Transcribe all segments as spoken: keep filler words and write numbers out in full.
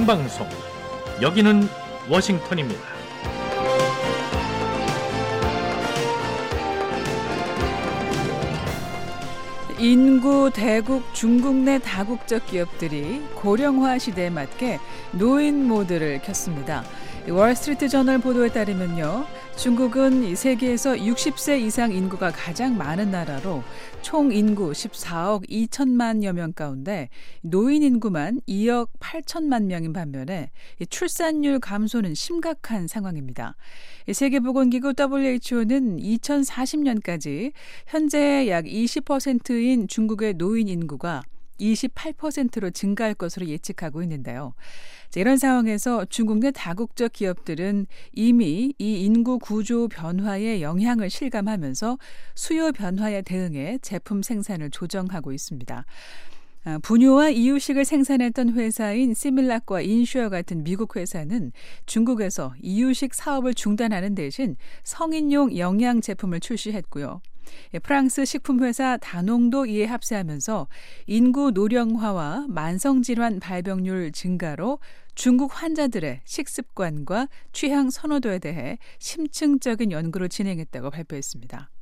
생방송, 여기는 워싱턴입니다. 인구 대국 중국 내 다국적 기업들이 고령화 시대에 맞게 노인 모드를 켰습니다. 월스트리트 저널 보도에 따르면요, 중국은 세계에서 육십 세 이상 인구가 가장 많은 나라로 총 인구 십사억 이천만여 명 가운데 노인 인구만 이억 팔천만 명인 반면에 출산율 감소는 심각한 상황입니다. 세계보건기구 더블유에이치오는 이천사십 년까지 현재 약 이십 퍼센트인 중국의 노인 인구가 이십팔 퍼센트로 증가할 것으로 예측하고 있는데요. 이런 상황에서 중국 내 다국적 기업들은 이미 이 인구 구조 변화의 영향을 실감하면서 수요 변화에 대응해 제품 생산을 조정하고 있습니다. 분유와 이유식을 생산했던 회사인 시밀락과 인슈어 같은 미국 회사는 중국에서 이유식 사업을 중단하는 대신 성인용 영양 제품을 출시했고요. 프랑스 식품회사 다농도 이에 합세하면서 인구 노령화와 만성질환 발병률 증가로 중국 환자들의 식습관과 취향 선호도에 대해 심층적인 연구를 진행했다고 발표했습니다.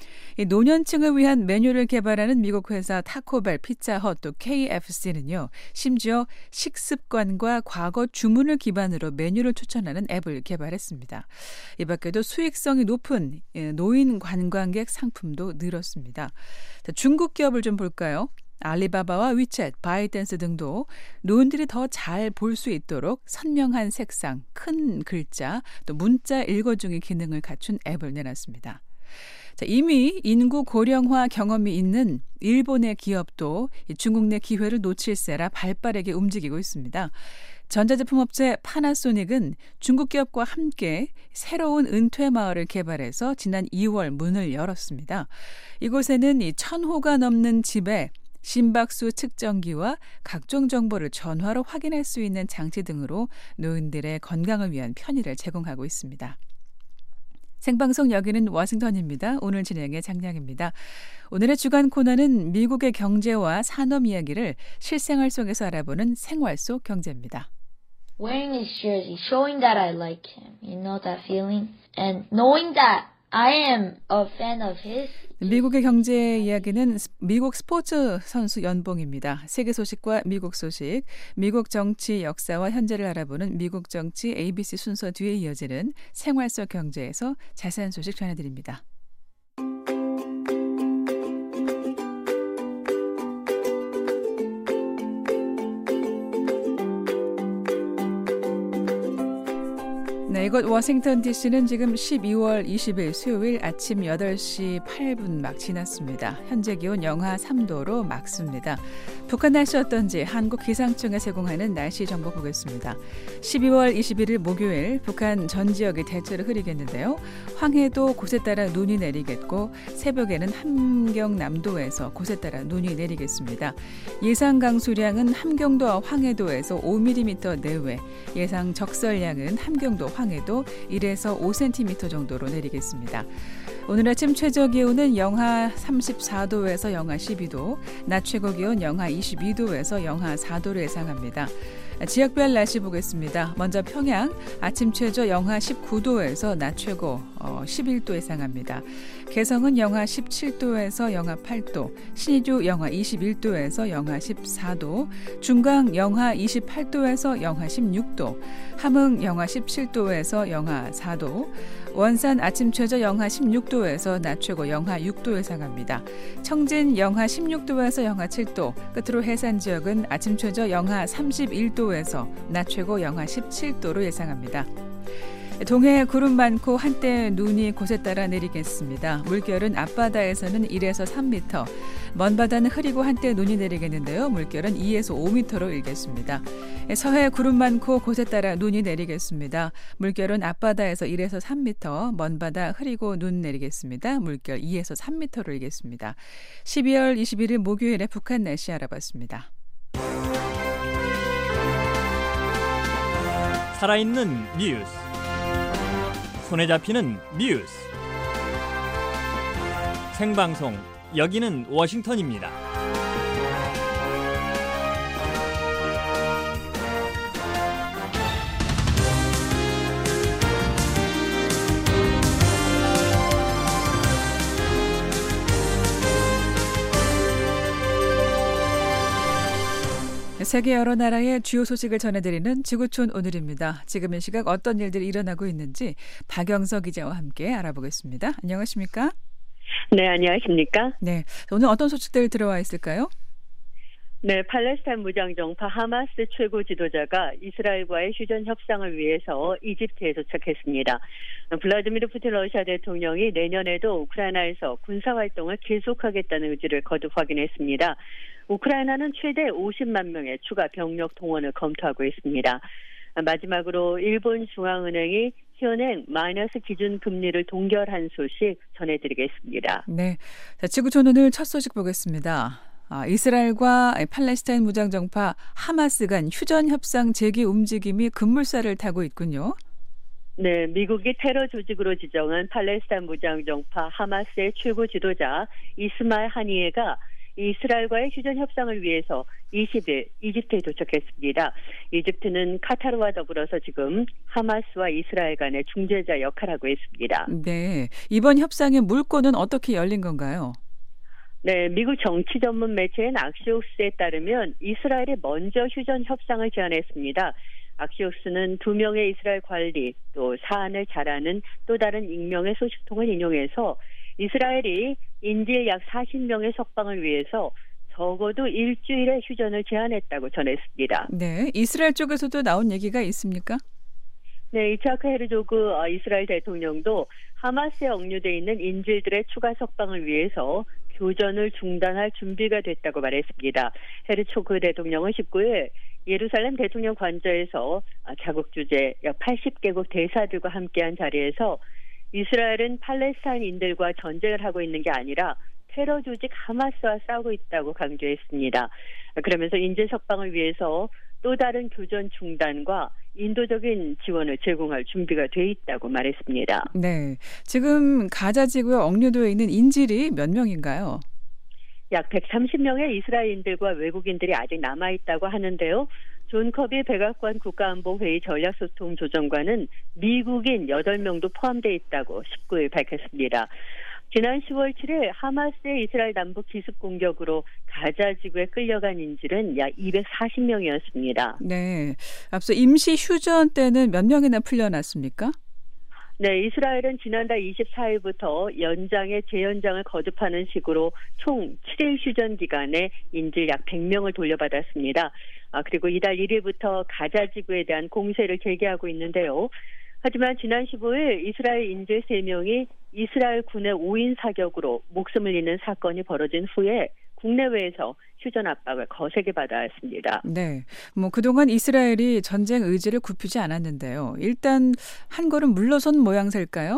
노년층을 위한 메뉴를 개발하는 미국 회사 타코벨, 피자헛, 또 케이에프씨는요, 심지어 식습관과 과거 주문을 기반으로 메뉴를 추천하는 앱을 개발했습니다. 이 밖에도 수익성이 높은 노인 관광객 상품도 늘었습니다. 자, 중국 기업을 좀 볼까요? 알리바바와 위챗, 바이댄스 등도 노인들이 더 잘 볼 수 있도록 선명한 색상, 큰 글자, 또 문자 읽어주기 기능을 갖춘 앱을 내놨습니다. 자, 이미 인구 고령화 경험이 있는 일본의 기업도 중국 내 기회를 놓칠세라 발빠르게 움직이고 있습니다. 전자제품 업체 파나소닉은 중국 기업과 함께 새로운 은퇴 마을을 개발해서 지난 이월 문을 열었습니다. 이곳에는 이 천호가 넘는 집에 심박수 측정기와 각종 정보를 전화로 확인할 수 있는 장치 등으로 노인들의 건강을 위한 편의를 제공하고 있습니다. 생방송 여기는 워싱턴입니다. 오늘 진행의 장량입니다. 오늘의 주간 코너는 미국의 경제와 산업 이야기를 실생활 속에서 알아보는 생활 속 경제입니다. Wearing his jersey, showing that I like him, you know that feeling, and knowing that I am a fan of his. 미국의 경제 이야기는 미국 스포츠 선수 연봉입니다. 세계 소식과 미국 소식, 미국 정치 역사와 현재를 알아보는 미국 정치 에이비씨 순서 뒤에 이어지는 생활 속 경제에서 자세한 소식 전해드립니다. 네, 이곳 워싱턴 디씨는 지금 십이월 이십일 수요일 아침 여덟 시 팔 분 막 지났습니다. 현재 기온 영하 삼 도로 맑습니다. 북한 날씨 어떤지 한국기상청에 제공하는 날씨 정보 보겠습니다. 십이월 이십일일 목요일 북한 전 지역이 대체로 흐리겠는데요. 황해도 곳에 따라 눈이 내리겠고 새벽에는 함경남도에서 곳에 따라 눈이 내리겠습니다. 예상 강수량은 함경도와 황해도에서 오 밀리미터 내외, 예상 적설량은 함경도 황해도 일에서 오 센티미터 정도로 내리겠습니다. 오늘 아침 최저 기온은 영하 삼십사 도에서 영하 십이 도, 낮 최고 기온 영하 이십이 도에서 영하 사 도를 예상합니다. 지역별 날씨 보겠습니다. 먼저 평양 아침 최저 영하 십구 도에서 낮 최고 십일 도 예상합니다. 개성은 영하 십칠 도에서 영하 팔 도, 신의주 영하 이십일 도에서 영하 십사 도, 중강 영하 이십팔 도에서 영하 십육 도, 함흥 영하 십칠 도에서 영하 사 도, 원산 아침 최저 영하 십육 도에서 낮 최고 영하 육 도 예상합니다. 청진 영하 십육 도에서 영하 칠 도, 끝으로 해산 지역은 아침 최저 영하 삼십일 도에서 낮 최고 영하 십칠 도로 예상합니다. 동해에 구름 많고 한때 눈이 곳에 따라 내리겠습니다. 물결은 앞바다에서는 일에서 삼 미터, 먼 바다는 흐리고 한때 눈이 내리겠는데요. 물결은 이에서 오 미터로 일겠습니다. 서해 구름 많고 곳에 따라 눈이 내리겠습니다. 물결은 앞바다에서 일에서 삼 미터, 먼 바다 흐리고 눈 내리겠습니다. 물결 이에서 삼 미터로 일겠습니다. 십이월 이십일일 목요일에 북한 날씨 알아봤습니다. 살아있는 뉴스, 손에 잡히는 뉴스, 생방송 여기는 워싱턴입니다. 세계 여러 나라의 주요 소식을 전해드리는 지구촌 오늘입니다. 지금 이 시각 어떤 일들이 일어나고 있는지 박영서 기자와 함께 알아보겠습니다. 안녕하십니까? 네, 안녕하십니까? 네, 오늘 어떤 소식들 들어와 있을까요? 네, 팔레스타인 무장정파 하마스 최고 지도자가 이스라엘과의 휴전 협상을 위해서 이집트에 도착했습니다. 블라디미르 푸틴 러시아 대통령이 내년에도 우크라이나에서 군사활동을 계속하겠다는 의지를 거듭 확인했습니다. 우크라이나는 최대 오십만 명의 추가 병력 동원을 검토하고 있습니다. 마지막으로 일본 중앙은행이 현행 마이너스 기준 금리를 동결한 소식 전해드리겠습니다. 네, 자, 지구촌 오늘 첫 소식 보겠습니다. 아, 이스라엘과 팔레스타인 무장정파 하마스 간 휴전 협상 재개 움직임이 급물살을 타고 있군요. 네, 미국이 테러 조직으로 지정한 팔레스타인 무장정파 하마스의 최고 지도자 이스마일 하니예가 이스라엘과의 휴전 협상을 위해서 이십 일 이집트에 도착했습니다. 이집트는 카타르와 더불어서 지금 하마스와 이스라엘 간의 중재자 역할을 하고 있습니다. 네, 이번 협상의 물꼬는 어떻게 열린 건가요? 네, 미국 정치 전문 매체인 악시오스에 따르면 이스라엘이 먼저 휴전 협상을 제안했습니다. 악시오스는 두 명의 이스라엘 관리 또 사안을 잘 아는 또 다른 익명의 소식통을 인용해서 이스라엘이 인질 약 사십 명의 석방을 위해서 적어도 일주일의 휴전을 제안했다고 전했습니다. 네, 이스라엘 쪽에서도 나온 얘기가 있습니까? 네, 이차크 헤르조그 이스라엘 대통령도 하마스에 억류돼 있는 인질들의 추가 석방을 위해서 교전을 중단할 준비가 됐다고 말했습니다. 헤르초그 대통령은 십구 일 예루살렘 대통령 관저에서 자국 주재 약 팔십 개국 대사들과 함께한 자리에서 이스라엘은 팔레스타인인들과 전쟁을 하고 있는 게 아니라 테러 조직 하마스와 싸우고 있다고 강조했습니다. 그러면서 인질 석방을 위해서 또 다른 교전 중단과 인도적인 지원을 제공할 준비가 돼 있다고 말했습니다. 네, 지금 가자 지구에 억류되어 있는 인질이 몇 명인가요? 약 백삼십 명의 이스라엘인들과 외국인들이 아직 남아있다고 하는데요. 존 커비 백악관 국가안보회의 전략소통조정관은 미국인 여덟 명도 포함되어 있다고 십구 일 밝혔습니다. 지난 시월 칠일 하마스의 이스라엘 남북 기습 공격으로 가자 지구에 끌려간 인질은 약 이백사십 명이었습니다. 네, 앞서 임시 휴전 때는 몇 명이나 풀려났습니까? 네, 이스라엘은 지난달 이십사 일부터 연장의 재연장을 거듭하는 식으로 총 칠 일 휴전 기간에 인질 약 백 명을 돌려받았습니다. 아, 그리고 이달 일 일부터 가자 지구에 대한 공세를 재개하고 있는데요. 하지만 지난 십오 일 이스라엘 인질 세 명이 이스라엘 군의 오인 사격으로 목숨을 잃는 사건이 벌어진 후에 국내외에서 휴전 압박을 거세게 받아왔습니다. 네, 뭐 그동안 이스라엘이 전쟁 의지를 굽히지 않았는데요. 일단 한 걸음 물러선 모양새일까요?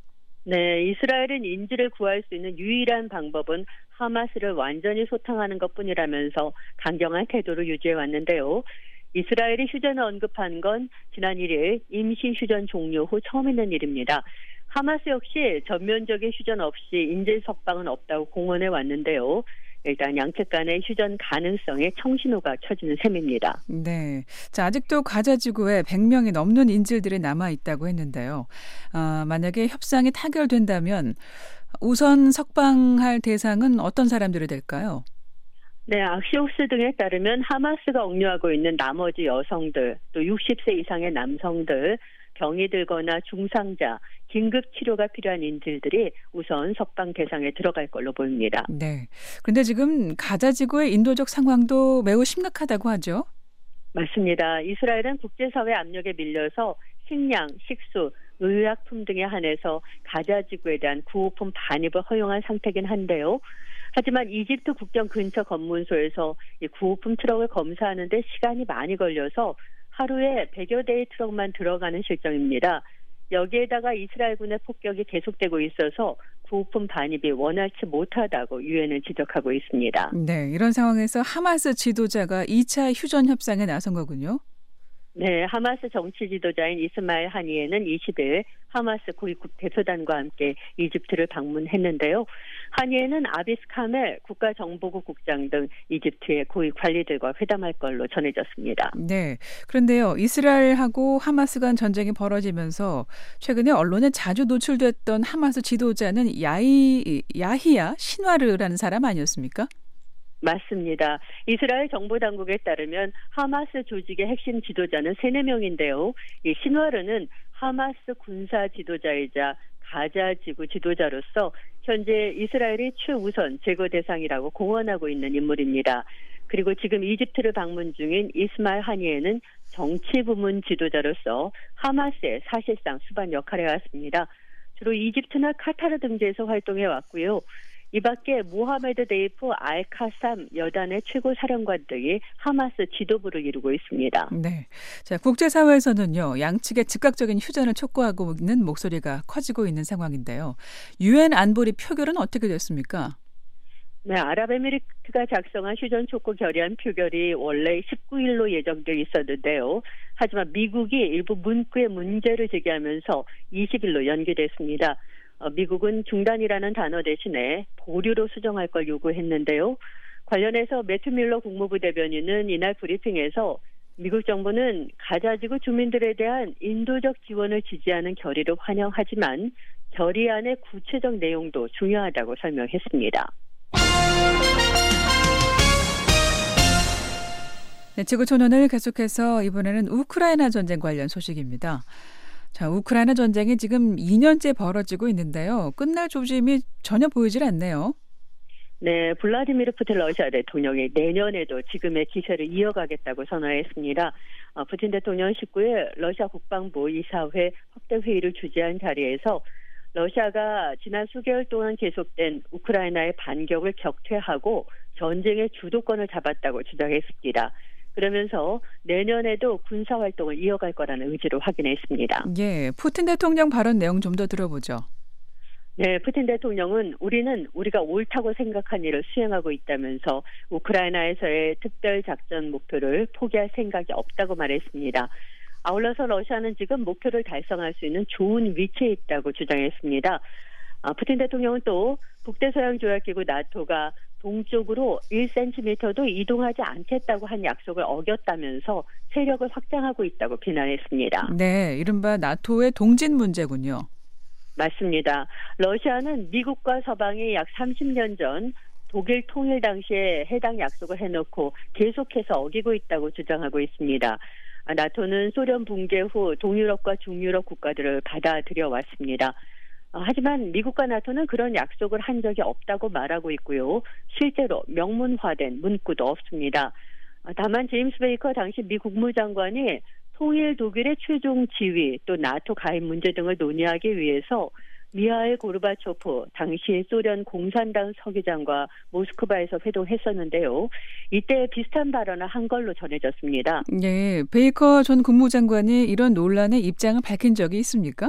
네, 이스라엘은 인질을 구할 수 있는 유일한 방법은 하마스를 완전히 소탕하는 것뿐이라면서 강경한 태도를 유지해 왔는데요. 이스라엘이 휴전을 언급한 건 지난 일 일 임시 휴전 종료 후 처음 있는 일입니다. 하마스 역시 전면적인 휴전 없이 인질 석방은 없다고 공언해 왔는데요. 일단 양측 간의 휴전 가능성에 청신호가 쳐지는 셈입니다. 네, 자, 아직도 가자 지구에 백 명이 넘는 인질들이 남아 있다고 했는데요. 어, 만약에 협상이 타결된다면 우선 석방할 대상은 어떤 사람들이 될까요? 네, 악시오스 등에 따르면 하마스가 억류하고 있는 나머지 여성들, 또 육십 세 이상의 남성들, 병이 들거나 중상자, 긴급 치료가 필요한 인질들이 우선 석방 대상에 들어갈 걸로 보입니다. 네, 그런데 지금 가자 지구의 인도적 상황도 매우 심각하다고 하죠? 맞습니다. 이스라엘은 국제사회 압력에 밀려서 식량, 식수, 의약품 등에 한해서 가자 지구에 대한 구호품 반입을 허용한 상태긴 한데요. 하지만 이집트 국경 근처 검문소에서 이 구호품 트럭을 검사하는 데 시간이 많이 걸려서 하루에 백여 대의 트럭만 들어가는 실정입니다. 여기에다가 이스라엘군의 폭격이 계속되고 있어서 구호품 반입이 원활치 못하다고 유엔은 지적하고 있습니다. 네, 이런 상황에서 하마스 지도자가 이 차 휴전 협상에 나선 거군요. 네, 하마스 정치 지도자인 이스마일 하니예는 이십 일 하마스 고위급 대표단과 함께 이집트를 방문했는데요. 하니예는 아비스 카멜 국가정보국 국장 등 이집트의 고위 관리들과 회담할 걸로 전해졌습니다. 네, 그런데요, 이스라엘하고 하마스 간 전쟁이 벌어지면서 최근에 언론에 자주 노출됐던 하마스 지도자는 야이, 야히야 신와르라는 사람 아니었습니까? 맞습니다. 이스라엘 정보 당국에 따르면 하마스 조직의 핵심 지도자는 세네 명인데요. 이 신와르는 하마스 군사 지도자이자 가자 지구 지도자로서 현재 이스라엘이 최우선 제거 대상이라고 공언하고 있는 인물입니다. 그리고 지금 이집트를 방문 중인 이스마일 하니에는 정치 부문 지도자로서 하마스의 사실상 수반 역할을 해왔습니다. 주로 이집트나 카타르 등지에서 활동해 왔고요. 이 밖에 모하메드 데이프 알카삼 여단의 최고 사령관 등이 하마스 지도부를 이루고 있습니다. 네. 자, 국제사회에서는요, 양측의 즉각적인 휴전을 촉구하고 있는 목소리가 커지고 있는 상황인데요. 유엔 안보리 표결은 어떻게 됐습니까? 네, 아랍에미리트가 작성한 휴전 촉구 결의안 표결이 원래 십구 일로 예정돼 있었는데요. 하지만 미국이 일부 문구에 문제를 제기하면서 이십 일로 연기됐습니다. 어, 미국은 중단이라는 단어 대신에 보류로 수정할 걸 요구했는데요. 관련해서 매튜 밀러 국무부 대변인은 이날 브리핑에서 미국 정부는 가자지구 주민들에 대한 인도적 지원을 지지하는 결의를 환영하지만 결의안의 구체적 내용도 중요하다고 설명했습니다. 네, 지구촌오늘 계속해서 이번에는 우크라이나 전쟁 관련 소식입니다. 자, 우크라이나 전쟁이 지금 이 년째 벌어지고 있는데요. 끝날 조짐이 전혀 보이질 않네요. 네, 블라디미르 푸틴 러시아 대통령이 내년에도 지금의 기세를 이어가겠다고 선언했습니다. 어, 푸틴 대통령 십구 일 러시아 국방부 이사회 확대 회의를 주재한 자리에서 러시아가 지난 수개월 동안 계속된 우크라이나의 반격을 격퇴하고 전쟁의 주도권을 잡았다고 주장했습니다. 그러면서 내년에도 군사활동을 이어갈 거라는 의지를 확인했습니다. 예, 푸틴 대통령 발언 내용 좀 더 들어보죠. 네, 푸틴 대통령은 우리는 우리가 옳다고 생각한 일을 수행하고 있다면서 우크라이나에서의 특별작전 목표를 포기할 생각이 없다고 말했습니다. 아울러서 러시아는 지금 목표를 달성할 수 있는 좋은 위치에 있다고 주장했습니다. 아, 푸틴 대통령은 또 북대서양조약기구 나토가 동쪽으로 일 센티미터도 이동하지 않겠다고 한 약속을 어겼다면서 세력을 확장하고 있다고 비난했습니다. 네, 이른바 나토의 동진 문제군요. 맞습니다. 러시아는 미국과 서방이 약 삼십 년 전 독일 통일 당시에 해당 약속을 해놓고 계속해서 어기고 있다고 주장하고 있습니다. 나토는 소련 붕괴 후 동유럽과 중유럽 국가들을 받아들여 왔습니다. 하지만 미국과 나토는 그런 약속을 한 적이 없다고 말하고 있고요. 실제로 명문화된 문구도 없습니다. 다만 제임스 베이커 당시 미 국무장관이 통일 독일의 최종 지위 또 나토 가입 문제 등을 논의하기 위해서 미하일 고르바초프 당시 소련 공산당 서기장과 모스크바에서 회동했었는데요. 이때 비슷한 발언을 한 걸로 전해졌습니다. 네, 베이커 전 국무장관이 이런 논란에 입장을 밝힌 적이 있습니까?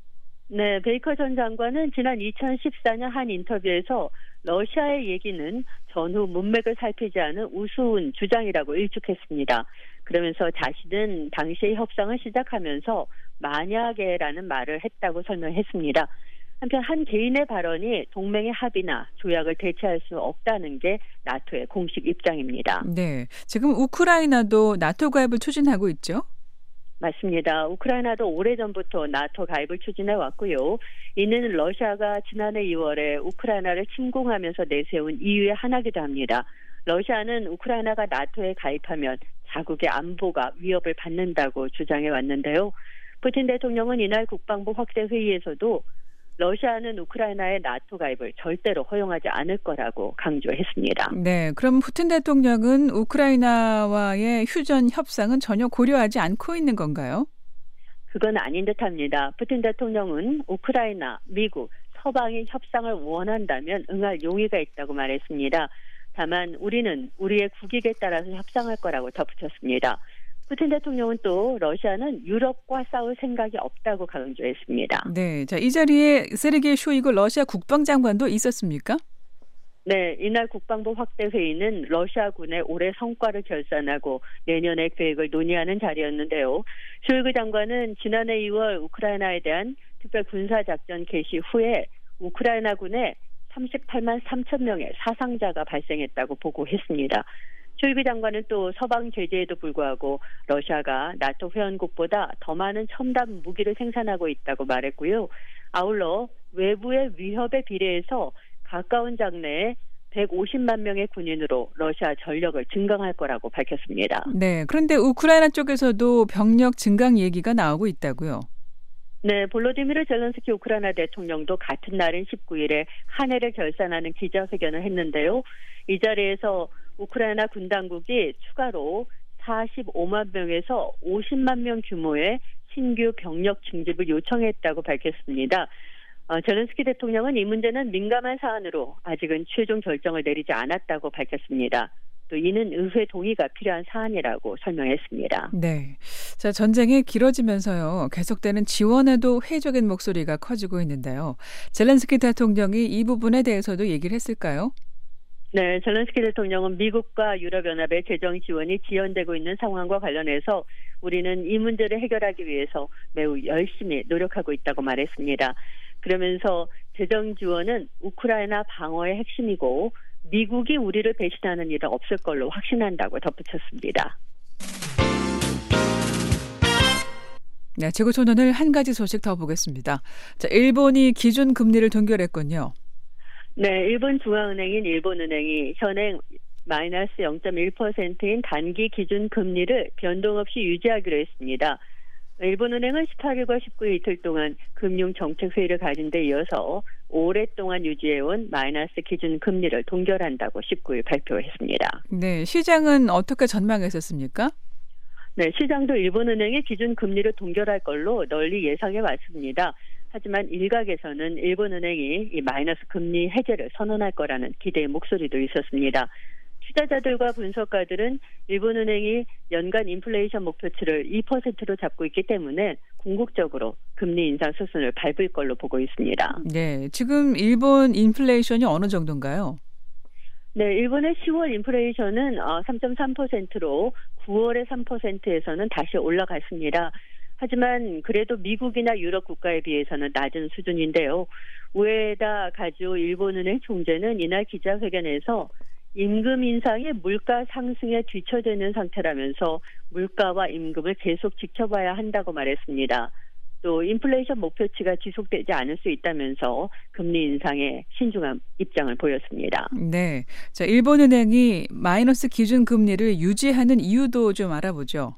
네, 베이커 전 장관은 지난 이천십사 년 한 인터뷰에서 러시아의 얘기는 전후 문맥을 살피지 않은 우스운 주장이라고 일축했습니다. 그러면서 자신은 당시의 협상을 시작하면서 만약에라는 말을 했다고 설명했습니다. 한편 한 개인의 발언이 동맹의 합의나 조약을 대체할 수 없다는 게 나토의 공식 입장입니다. 네, 지금 우크라이나도 나토 가입을 추진하고 있죠? 맞습니다. 우크라이나도 오래전부터 나토 가입을 추진해 왔고요. 이는 러시아가 지난해 이월에 우크라이나를 침공하면서 내세운 이유의 하나이기도 합니다. 러시아는 우크라이나가 나토에 가입하면 자국의 안보가 위협을 받는다고 주장해 왔는데요. 푸틴 대통령은 이날 국방부 확대 회의에서도 러시아는 우크라이나의 나토 가입을 절대로 허용하지 않을 거라고 강조했습니다. 네, 그럼 푸틴 대통령은 우크라이나와의 휴전 협상은 전혀 고려하지 않고 있는 건가요? 그건 아닌 듯합니다. 푸틴 대통령은 우크라이나, 미국, 서방이 협상을 원한다면 응할 용의가 있다고 말했습니다. 다만 우리는 우리의 국익에 따라서 협상할 거라고 덧붙였습니다. 푸틴 대통령은 또 러시아는 유럽과 싸울 생각이 없다고 강조했습니다. 네, 자, 이 자리에 세르게이 쇼이구 러시아 국방장관도 있었습니까? 네, 이날 국방부 확대 회의는 러시아군의 올해 성과를 결산하고 내년의 계획을 논의하는 자리였는데요. 쇼이구 장관은 지난해 이월 우크라이나에 대한 특별 군사작전 개시 후에 우크라이나군에 삼십팔만 삼천 명의 사상자가 발생했다고 보고했습니다. 쇼이구 장관은 또 서방 제재에도 불구하고 러시아가 나토 회원국보다 더 많은 첨단 무기를 생산하고 있다고 말했고요. 아울러 외부의 위협에 비례해서 가까운 장래에 백오십만 명의 군인으로 러시아 전력을 증강할 거라고 밝혔습니다. 네, 그런데 우크라이나 쪽에서도 병력 증강 얘기가 나오고 있다고요. 네, 볼로디미르 젤렌스키 우크라이나 대통령도 같은 날인 십구 일에 한 해를 결산하는 기자회견을 했는데요. 이 자리에서 우크라이나 군 당국이 추가로 사십오만 명에서 오십만 명 규모의 신규 병력 징집을 요청했다고 밝혔습니다. 어, 젤렌스키 대통령은 이 문제는 민감한 사안으로 아직은 최종 결정을 내리지 않았다고 밝혔습니다. 또 이는 의회 동의가 필요한 사안이라고 설명했습니다. 네, 자 전쟁이 길어지면서요 계속되는 지원에도 회의적인 목소리가 커지고 있는데요. 젤렌스키 대통령이 이 부분에 대해서도 얘기를 했을까요? 네, 젤렌스키 대통령은 미국과 유럽연합의 재정 지원이 지연되고 있는 상황과 관련해서 우리는 이 문제를 해결하기 위해서 매우 열심히 노력하고 있다고 말했습니다. 그러면서 재정 지원은 우크라이나 방어의 핵심이고 미국이 우리를 배신하는 일은 없을 걸로 확신한다고 덧붙였습니다. 네, 지구촌 오늘 한 가지 소식 더 보겠습니다. 자, 일본이 기준 금리를 동결했군요. 네, 일본 중앙은행인 일본은행이 현행 마이너스 영 점 일 퍼센트인 단기 기준 금리를 변동 없이 유지하기로 했습니다. 일본은행은 십팔 일과 십구 일 이틀 동안 금융정책회의를 가진 데 이어서 오랫동안 유지해온 마이너스 기준 금리를 동결한다고 십구 일 발표했습니다. 네, 시장은 어떻게 전망했었습니까? 네, 시장도 일본은행의 기준 금리를 동결할 걸로 널리 예상해 왔습니다. 하지만 일각에서는 일본은행이 이 마이너스 금리 해제를 선언할 거라는 기대의 목소리도 있었습니다. 투자자들과 분석가들은 일본은행이 연간 인플레이션 목표치를 이 퍼센트로 잡고 있기 때문에 궁극적으로 금리 인상 수순을 밟을 걸로 보고 있습니다. 네, 지금 일본 인플레이션이 어느 정도인가요? 네, 일본의 시월 인플레이션은 삼 점 삼 퍼센트로 구월의 삼 퍼센트에서는 다시 올라갔습니다. 하지만 그래도 미국이나 유럽 국가에 비해서는 낮은 수준인데요. 우에다 가즈오 일본은행 총재는 이날 기자회견에서 임금 인상이 물가 상승에 뒤처지는 상태라면서 물가와 임금을 계속 지켜봐야 한다고 말했습니다. 또 인플레이션 목표치가 지속되지 않을 수 있다면서 금리 인상에 신중한 입장을 보였습니다. 네, 자 일본은행이 마이너스 기준금리를 유지하는 이유도 좀 알아보죠.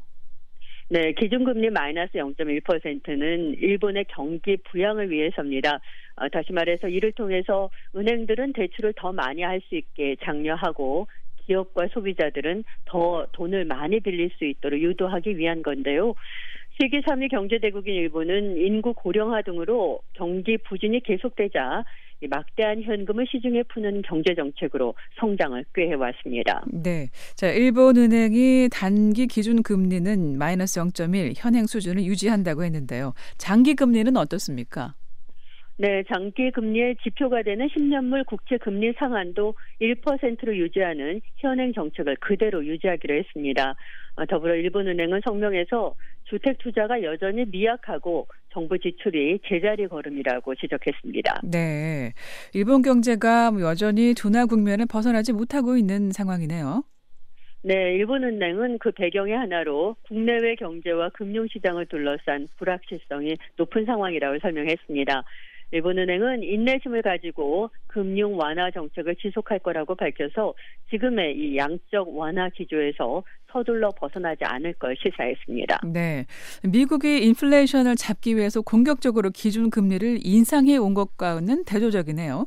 네, 기준금리 마이너스 영 점 일 퍼센트는 일본의 경기 부양을 위해서입니다. 어, 다시 말해서 이를 통해서 은행들은 대출을 더 많이 할 수 있게 장려하고 기업과 소비자들은 더 돈을 많이 빌릴 수 있도록 유도하기 위한 건데요. 세계 삼 위 경제대국인 일본은 인구 고령화 등으로 경기 부진이 계속되자 막대한 현금을 시중에 푸는 경제정책으로 성장을 꾀해왔습니다. 네, 자 일본은행이 단기 기준 금리는 마이너스 영 점 일 현행 수준을 유지한다고 했는데요. 장기 금리는 어떻습니까? 네, 장기 금리의 지표가 되는 십 년물 국채 금리 상한도 일 퍼센트로 유지하는 현행 정책을 그대로 유지하기로 했습니다. 더불어 일본은행은 성명에서 주택 투자가 여전히 미약하고 정부 지출이 제자리 걸음이라고 지적했습니다. 네, 일본 경제가 여전히 둔화 국면을 벗어나지 못하고 있는 상황이네요. 네, 일본은행은 그 배경의 하나로 국내외 경제와 금융시장을 둘러싼 불확실성이 높은 상황이라고 설명했습니다. 일본은행은 인내심을 가지고 금융 완화 정책을 지속할 거라고 밝혀서 지금의 이 양적 완화 기조에서 서둘러 벗어나지 않을 걸 시사했습니다. 네, 미국이 인플레이션을 잡기 위해서 공격적으로 기준 금리를 인상해 온 것과는 대조적이네요.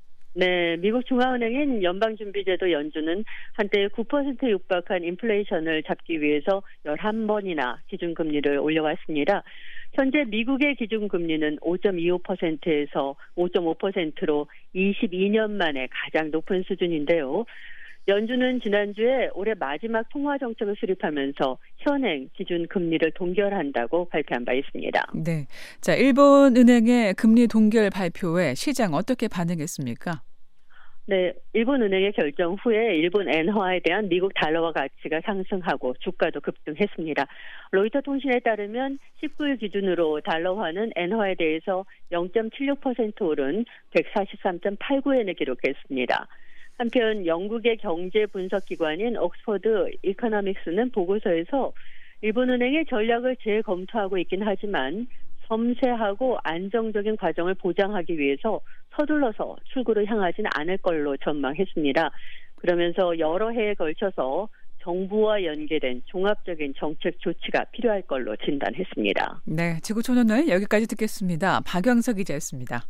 네, 미국 중앙은행인 연방준비제도 연준은 한때 구 퍼센트에 육박한 인플레이션을 잡기 위해서 열한 번이나 기준금리를 올려왔습니다. 현재 미국의 기준금리는 오 점 이오 퍼센트에서 오 점 오 퍼센트로 이십이 년 만에 가장 높은 수준인데요. 연준은 지난주에 올해 마지막 통화 정책을 수립하면서 현행 기준 금리를 동결한다고 발표한 바 있습니다. 네, 자 일본 은행의 금리 동결 발표에 시장 어떻게 반응했습니까? 네, 일본 은행의 결정 후에 일본 엔화에 대한 미국 달러화 가치가 상승하고 주가도 급등했습니다. 로이터 통신에 따르면 십구 일 기준으로 달러화는 엔화에 대해서 영 점 칠육 퍼센트 오른 백사십삼 점 팔구 엔을 기록했습니다. 한편 영국의 경제 분석 기관인 옥스퍼드 이코노믹스는 보고서에서 일본은행의 전략을 재검토하고 있긴 하지만 섬세하고 안정적인 과정을 보장하기 위해서 서둘러서 출구를 향하진 않을 걸로 전망했습니다. 그러면서 여러 해에 걸쳐서 정부와 연계된 종합적인 정책 조치가 필요할 걸로 진단했습니다. 네, 지구촌오늘 여기까지 듣겠습니다. 박영석 기자였습니다.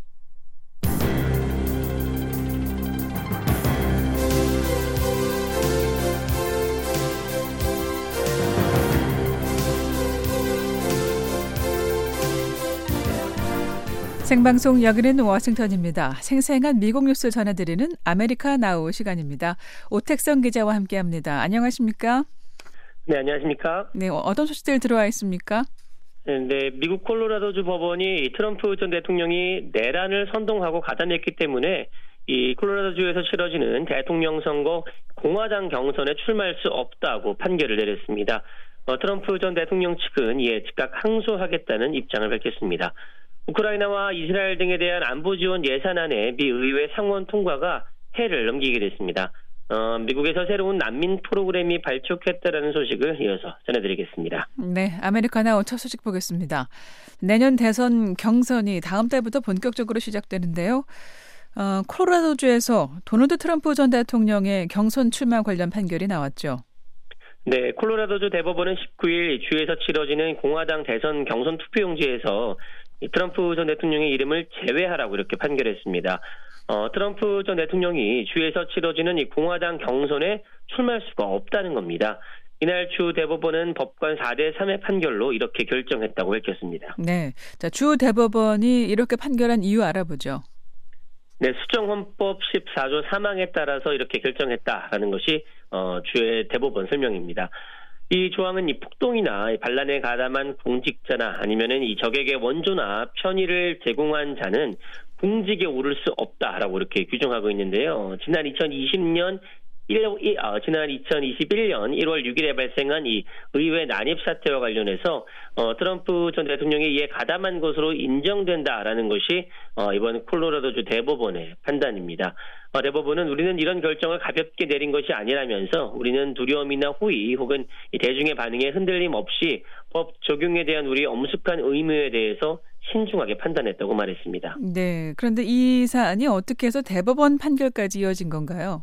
생방송 여기는 워싱턴입니다. 생생한 미국 뉴스 전해드리는 아메리카 나우 시간입니다. 오택성 기자와 함께합니다. 안녕하십니까? 네, 안녕하십니까? 네, 어떤 소식들 들어와 있습니까? 네, 미국 콜로라도주 법원이 트럼프 전 대통령이 내란을 선동하고 가담했기 때문에 이 콜로라도주에서 치러지는 대통령 선거 공화당 경선에 출마할 수 없다고 판결을 내렸습니다. 어, 트럼프 전 대통령 측은 이에 즉각 항소하겠다는 입장을 밝혔습니다. 우크라이나와 이스라엘 등에 대한 안보 지원 예산안의 미 의회 상원 통과가 해를 넘기게 됐습니다. 어, 미국에서 새로운 난민 프로그램이 발족했다라는 소식을 이어서 전해드리겠습니다. 네, 아메리카나 첫 소식 보겠습니다. 내년 대선 경선이 다음 달부터 본격적으로 시작되는데요. 어, 콜로라도주에서 도널드 트럼프 전 대통령의 경선 출마 관련 판결이 나왔죠. 네, 콜로라도주 대법원은 십구 일 주에서 치러지는 공화당 대선 경선 투표용지에서 트럼프 전 대통령의 이름을 제외하라고 이렇게 판결했습니다. 어, 트럼프 전 대통령이 주에서 치러지는 이 공화당 경선에 출마할 수가 없다는 겁니다. 이날 주 대법원은 법관 사 대 삼의 판결로 이렇게 결정했다고 밝혔습니다. 네, 자, 주 대법원이 이렇게 판결한 이유 알아보죠. 네, 수정헌법 십사 조 삼 항에 따라서 이렇게 결정했다라는 것이 어, 주의 대법원 설명입니다. 이 조항은 이 폭동이나 반란에 가담한 공직자나 아니면은 이 적에게 원조나 편의를 제공한 자는 공직에 오를 수 없다라고 이렇게 규정하고 있는데요. 지난 이천이십 년 일, 어, 지난 이천이십일 년 일월 육일에 발생한 이 의회 난입 사태와 관련해서 어, 트럼프 전 대통령이 이에 가담한 것으로 인정된다라는 것이 어, 이번 콜로라도주 대법원의 판단입니다. 어, 대법원은 우리는 이런 결정을 가볍게 내린 것이 아니라면서 우리는 두려움이나 호의 혹은 이 대중의 반응에 흔들림 없이 법 적용에 대한 우리의 엄숙한 의무에 대해서 신중하게 판단했다고 말했습니다. 네, 그런데 이 사안이 어떻게 해서 대법원 판결까지 이어진 건가요?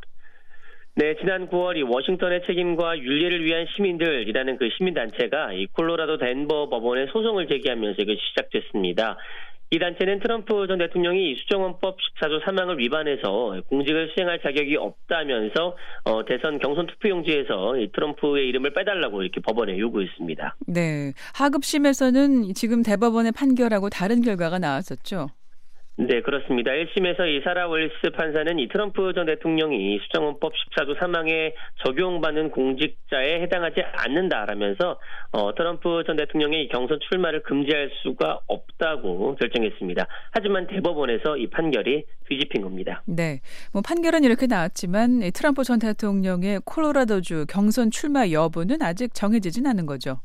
네, 지난 구월 이 워싱턴의 책임과 윤리를 위한 시민들이라는 그 시민단체가 이 콜로라도 덴버 법원에 소송을 제기하면서 이것이 시작됐습니다. 이 단체는 트럼프 전 대통령이 수정헌법 십사 조 삼 항을 위반해서 공직을 수행할 자격이 없다면서 어, 대선 경선 투표용지에서 이 트럼프의 이름을 빼달라고 이렇게 법원에 요구했습니다. 네, 하급심에서는 지금 대법원의 판결하고 다른 결과가 나왔었죠. 네, 그렇습니다. 일 심에서 이 사라 웰스 판사는 이 트럼프 전 대통령이 수정헌법 십사 조 삼 항에 적용받는 공직자에 해당하지 않는다라면서 어, 트럼프 전 대통령의 경선 출마를 금지할 수가 없다고 결정했습니다. 하지만 대법원에서 이 판결이 뒤집힌 겁니다. 네, 뭐 판결은 이렇게 나왔지만 트럼프 전 대통령의 콜로라도주 경선 출마 여부는 아직 정해지진 않은 거죠.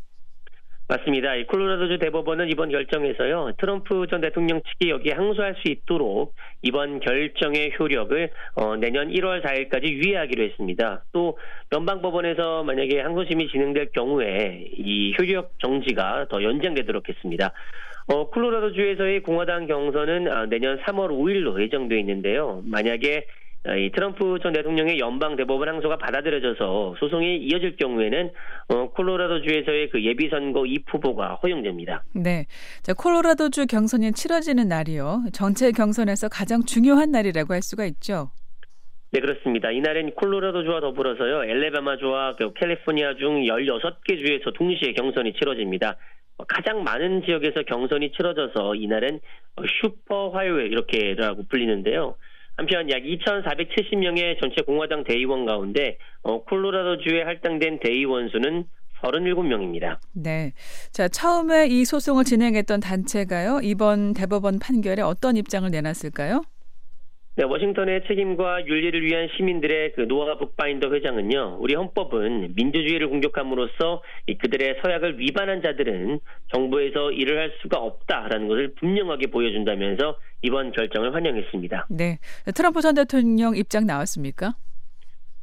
맞습니다. 이 콜로라도주 대법원은 이번 결정에서요, 트럼프 전 대통령 측이 여기에 항소할 수 있도록 이번 결정의 효력을 어, 내년 일월 사일까지 유예하기로 했습니다. 또 연방법원에서 만약에 항소심이 진행될 경우에 이 효력 정지가 더 연장되도록 했습니다. 어, 콜로라도주에서의 공화당 경선은 내년 삼월 오일로 예정되어 있는데요. 만약에 이 트럼프 전 대통령의 연방 대법원 항소가 받아들여져서 소송이 이어질 경우에는 어, 콜로라도주에서의 그 예비 선거 이 후보가 허용됩니다. 네, 자, 콜로라도주 경선이 치러지는 날이요, 전체 경선에서 가장 중요한 날이라고 할 수가 있죠. 네, 그렇습니다. 이날은 콜로라도주와 더불어서요, 엘레바마주와 그 캘리포니아 중 열여섯 개 주에서 동시에 경선이 치러집니다. 가장 많은 지역에서 경선이 치러져서 이날은 슈퍼 화요일 이렇게라고 불리는데요. 한편 약 이천사백칠십 명의 전체 공화당 대의원 가운데 어, 콜로라도주에 할당된 대의원 수는 서른일곱 명입니다. 네, 자, 처음에 이 소송을 진행했던 단체가요, 이번 대법원 판결에 어떤 입장을 내놨을까요? 네, 워싱턴의 책임과 윤리를 위한 시민들의 그 노아 북바인더 회장은요, 우리 헌법은 민주주의를 공격함으로써 그들의 서약을 위반한 자들은 정부에서 일을 할 수가 없다라는 것을 분명하게 보여준다면서 이번 결정을 환영했습니다. 네, 트럼프 전 대통령 입장 나왔습니까?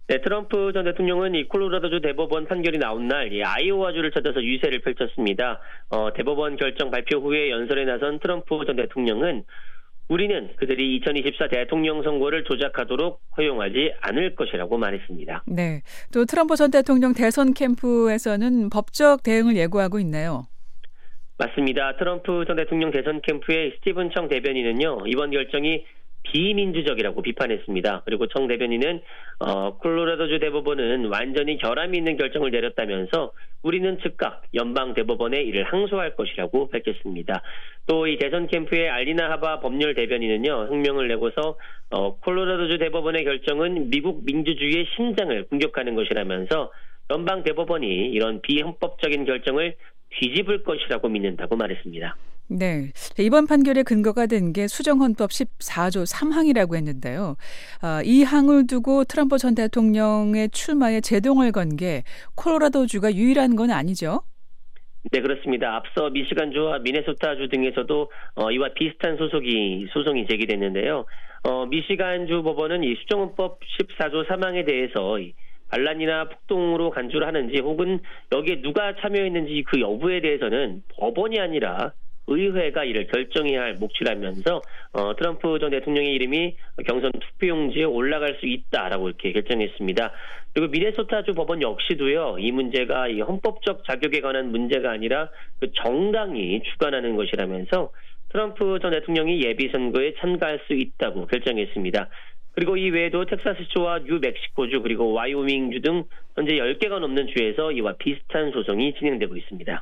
네, 트럼프 전 대통령은 이 콜로라도주 대법원 판결이 나온 날 이 아이오와주를 찾아서 유세를 펼쳤습니다. 어, 대법원 결정 발표 후에 연설에 나선 트럼프 전 대통령은 우리는 그들이 이천이십사 대통령 선거를 조작하도록 허용하지 않을 것이라고 말했습니다. 네, 또 트럼프 전 대통령 대선 캠프에서는 법적 대응을 예고하고 있네요. 맞습니다. 트럼프 전 대통령 대선 캠프의 스티븐 청 대변인은요, 이번 결정이 비민주적이라고 비판했습니다. 그리고 청 대변인은 어, 콜로라도주 대법원은 완전히 결함이 있는 결정을 내렸다면서 우리는 즉각 연방 대법원에 이를 항소할 것이라고 밝혔습니다. 또 이 대선 캠프의 알리나 하바 법률 대변인은요, 성명을 내고서 어, 콜로라도주 대법원의 결정은 미국 민주주의의 심장을 공격하는 것이라면서 연방 대법원이 이런 비헌법적인 결정을 뒤집을 것이라고 믿는다고 말했습니다. 네, 이번 판결의 근거가 된 게 수정헌법 십사조 삼 항이라고 했는데요. 아, 이 항을 두고 트럼프 전 대통령의 출마에 제동을 건 게 콜로라도주가 유일한 건 아니죠? 네, 그렇습니다. 앞서 미시간주와 미네소타주 등에서도 어, 이와 비슷한 소송이 소송이 제기됐는데요. 어, 미시간주 법원은 이 수정헌법 십사조 삼 항에 대해서 이 반란이나 폭동으로 간주를 하는지 혹은 여기에 누가 참여했는지 그 여부에 대해서는 법원이 아니라 의회가 이를 결정해야 할 몫이라면서 어, 트럼프 전 대통령의 이름이 경선 투표용지에 올라갈 수 있다라고 이렇게 결정했습니다. 그리고 미네소타주 법원 역시도요, 이 문제가 이 헌법적 자격에 관한 문제가 아니라 그 정당이 주관하는 것이라면서 트럼프 전 대통령이 예비 선거에 참가할 수 있다고 결정했습니다. 그리고 이 외에도 텍사스주와 뉴멕시코주 그리고 와이오밍주 등 현재 열 개가 넘는 주에서 이와 비슷한 소송이 진행되고 있습니다.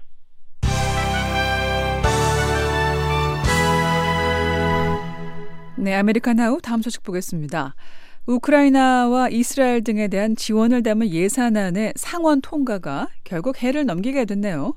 네, 아메리칸 하우 다음 소식 보겠습니다. 우크라이나와 이스라엘 등에 대한 지원을 담은 예산안의 상원 통과가 결국 해를 넘기게 됐네요.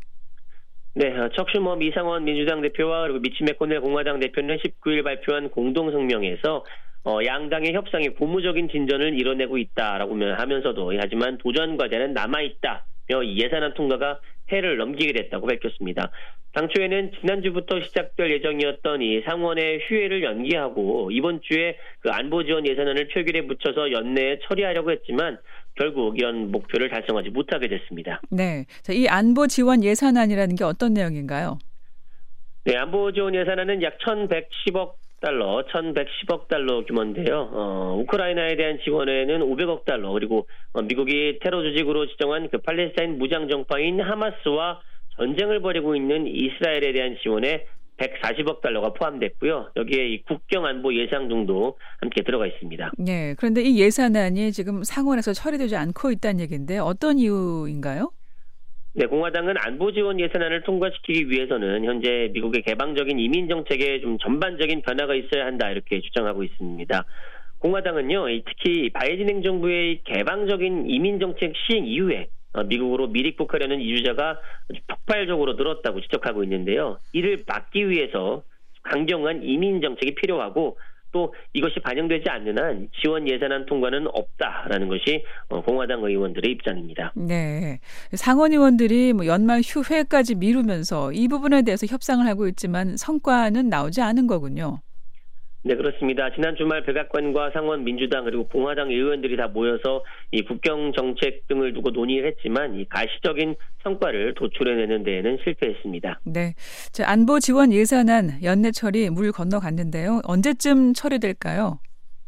네, 척 슈머 미상원 민주당 대표와 그리고 미치 맥코넬 공화당 대표는 십구일 발표한 공동 성명에서 어, 양당의 협상이 고무적인 진전을 이뤄내고 있다라고 하면서도 하지만 도전 과제는 남아있다며 예산안 통과가 해를 넘기게 됐다고 밝혔습니다. 당초에는 지난주부터 시작될 예정이었던 이 상원의 휴회를 연기하고 이번 주에 그 안보 지원 예산안을 표결에 붙여서 연내에 처리하려고 했지만 결국 이런 목표를 달성하지 못하게 됐습니다. 네, 자, 이 안보 지원 예산안이라는 게 어떤 내용인가요? 네, 안보 지원 예산안은 약 천백십억 달러, 천백십억 달러 규모인데요. 어, 우크라이나에 대한 지원에는 오백억 달러, 그리고 어, 미국이 테러 조직으로 지정한 그 팔레스타인 무장 정파인 하마스와 전쟁을 벌이고 있는 이스라엘에 대한 지원에 백사십억 달러가 포함됐고요. 여기에 이 국경 안보 예산 등도 함께 들어가 있습니다. 네, 그런데 이 예산안이 지금 상원에서 처리되지 않고 있다는 얘기인데 어떤 이유인가요? 네, 공화당은 안보 지원 예산안을 통과시키기 위해서는 현재 미국의 개방적인 이민 정책에 좀 전반적인 변화가 있어야 한다 이렇게 주장하고 있습니다. 공화당은요, 특히 바이든 행정부의 개방적인 이민 정책 시행 이후에 미국으로 미입국하려는 이주자가 폭발적으로 늘었다고 지적하고 있는데요. 이를 막기 위해서 강경한 이민 정책이 필요하고 또 이것이 반영되지 않는 한 지원 예산안 통과는 없다라는 것이 공화당 의원들의 입장입니다. 네, 상원 의원들이 뭐 연말 휴회까지 미루면서 이 부분에 대해서 협상을 하고 있지만 성과는 나오지 않은 거군요. 네, 그렇습니다. 지난 주말 백악관과 상원 민주당 그리고 공화당 의원들이 다 모여서 이 국경 정책 등을 두고 논의를 했지만 이 가시적인 성과를 도출해내는 데에는 실패했습니다. 네, 자, 안보 지원 예산안 연내 처리 물 건너갔는데요. 언제쯤 처리될까요?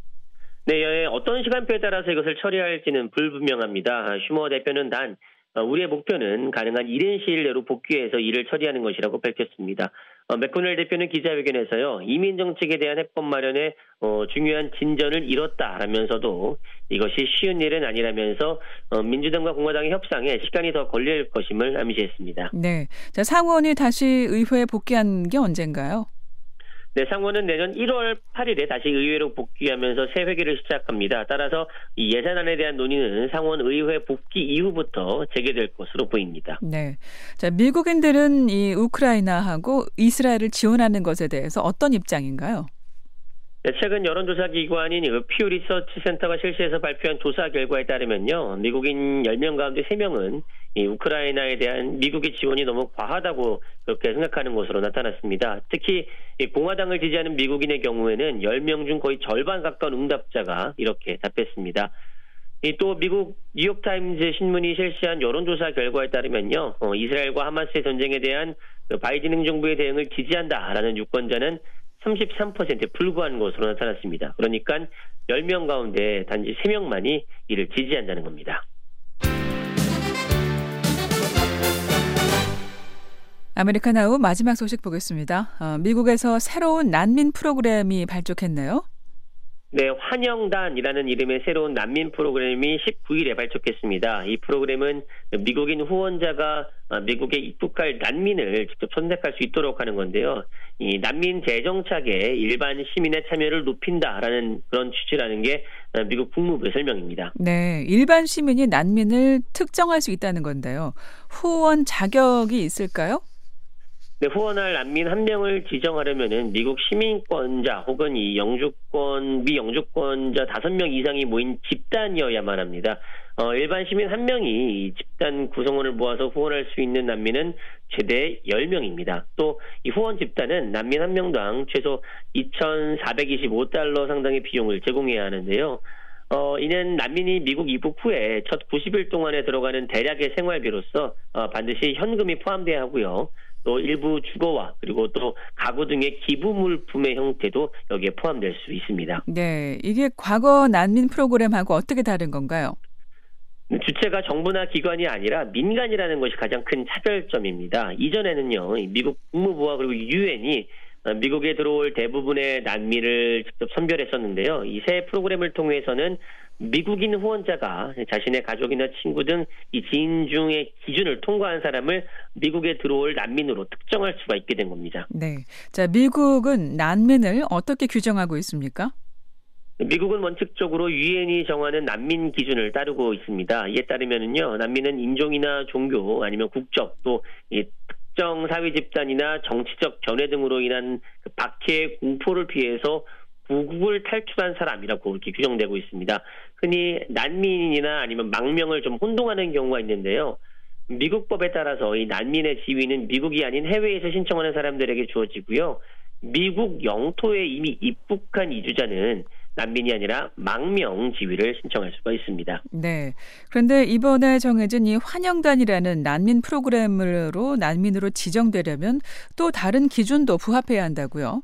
네, 어떤 시간표에 따라서 이것을 처리할지는 불분명합니다. 슈머 대표는 단 우리의 목표는 가능한 이른 시일 내로 복귀해서 일을 처리하는 것이라고 밝혔습니다. 어, 맥코넬 대표는 기자회견에서요, 이민 정책에 대한 해법 마련에 어, 중요한 진전을 이뤘다라면서도 이것이 쉬운 일은 아니라면서 어, 민주당과 공화당의 협상에 시간이 더 걸릴 것임을 암시했습니다. 네, 자, 상원이 다시 의회에 복귀한 게 언젠가요? 네, 상원은 내년 일월 팔일에 다시 의회로 복귀하면서 새 회기를 시작합니다. 따라서 이 예산안에 대한 논의는 상원 의회 복귀 이후부터 재개될 것으로 보입니다. 네, 자, 미국인들은 이 우크라이나하고 이스라엘을 지원하는 것에 대해서 어떤 입장인가요? 네, 최근 여론조사 기관인 퓨 리서치 센터가 실시해서 발표한 조사 결과에 따르면요, 미국인 열 명 가운데 세 명은 이 우크라이나에 대한 미국의 지원이 너무 과하다고 그렇게 생각하는 것으로 나타났습니다. 특히 이 공화당을 지지하는 미국인의 경우에는 열 명 중 거의 절반 가까운 응답자가 이렇게 답했습니다. 이 또 미국 뉴욕타임즈 신문이 실시한 여론조사 결과에 따르면요, 어, 이스라엘과 하마스의 전쟁에 대한 그 바이든 행정부의 대응을 지지한다라는 유권자는 삼십삼 퍼센트에 불과한 것으로 나타났습니다. 그러니까 열 명 가운데 단지 세 명만이 이를 지지한다는 겁니다. 아메리카나우 마지막 소식 보겠습니다. 어, 미국에서 새로운 난민 프로그램이 발족했네요. 네, 환영단이라는 이름의 새로운 난민 프로그램이 십구 일에 발족했습니다. 이 프로그램은 미국인 후원자가 미국에 입국할 난민을 직접 선택할 수 있도록 하는 건데요. 이 난민 재정착에 일반 시민의 참여를 높인다라는 그런 취지라는 게 미국 국무부의 설명입니다. 네, 일반 시민이 난민을 특정할 수 있다는 건데요. 후원 자격이 있을까요? 네, 후원할 난민 한 명을 지정하려면은 미국 시민권자 혹은 이 영주권, 미영주권자 다섯 명 이상이 모인 집단이어야만 합니다. 어, 일반 시민 한 명이 이 집단 구성원을 모아서 후원할 수 있는 난민은 최대 열 명입니다. 또 이 후원 집단은 난민 한 명당 최소 이천사백이십오 달러 상당의 비용을 제공해야 하는데요. 어, 이는 난민이 미국 입국 후에 첫 구십 일 동안에 들어가는 대략의 생활비로서 어, 반드시 현금이 포함돼야 하고요. 또 일부 주거와 그리고 또 가구 등의 기부 물품의 형태도 여기에 포함될 수 있습니다. 네, 이게 과거 난민 프로그램하고 어떻게 다른 건가요? 주체가 정부나 기관이 아니라 민간이라는 것이 가장 큰 차별점입니다. 이전에는요, 미국 국무부와 그리고 유엔이 미국에 들어올 대부분의 난민을 직접 선별했었는데요. 이 새 프로그램을 통해서는 미국인 후원자가 자신의 가족이나 친구 등 이 지인 중의 기준을 통과한 사람을 미국에 들어올 난민으로 특정할 수가 있게 된 겁니다. 네, 자 미국은 난민을 어떻게 규정하고 있습니까? 미국은 원칙적으로 유엔이 정하는 난민 기준을 따르고 있습니다. 이에 따르면은요, 난민은 인종이나 종교 아니면 국적 또 이 특정 사회 집단이나 정치적 견해 등으로 인한 그 박해의 공포를 피해서 고국을 탈출한 사람이라고 이렇게 규정되고 있습니다. 흔히 난민이나 아니면 망명을 좀 혼동하는 경우가 있는데요. 미국 법에 따라서 이 난민의 지위는 미국이 아닌 해외에서 신청하는 사람들에게 주어지고요. 미국 영토에 이미 입국한 이주자는 난민이 아니라 망명 지위를 신청할 수가 있습니다. 네. 그런데 이번에 정해진 이 환영단이라는 난민 프로그램으로 난민으로 지정되려면 또 다른 기준도 부합해야 한다고요?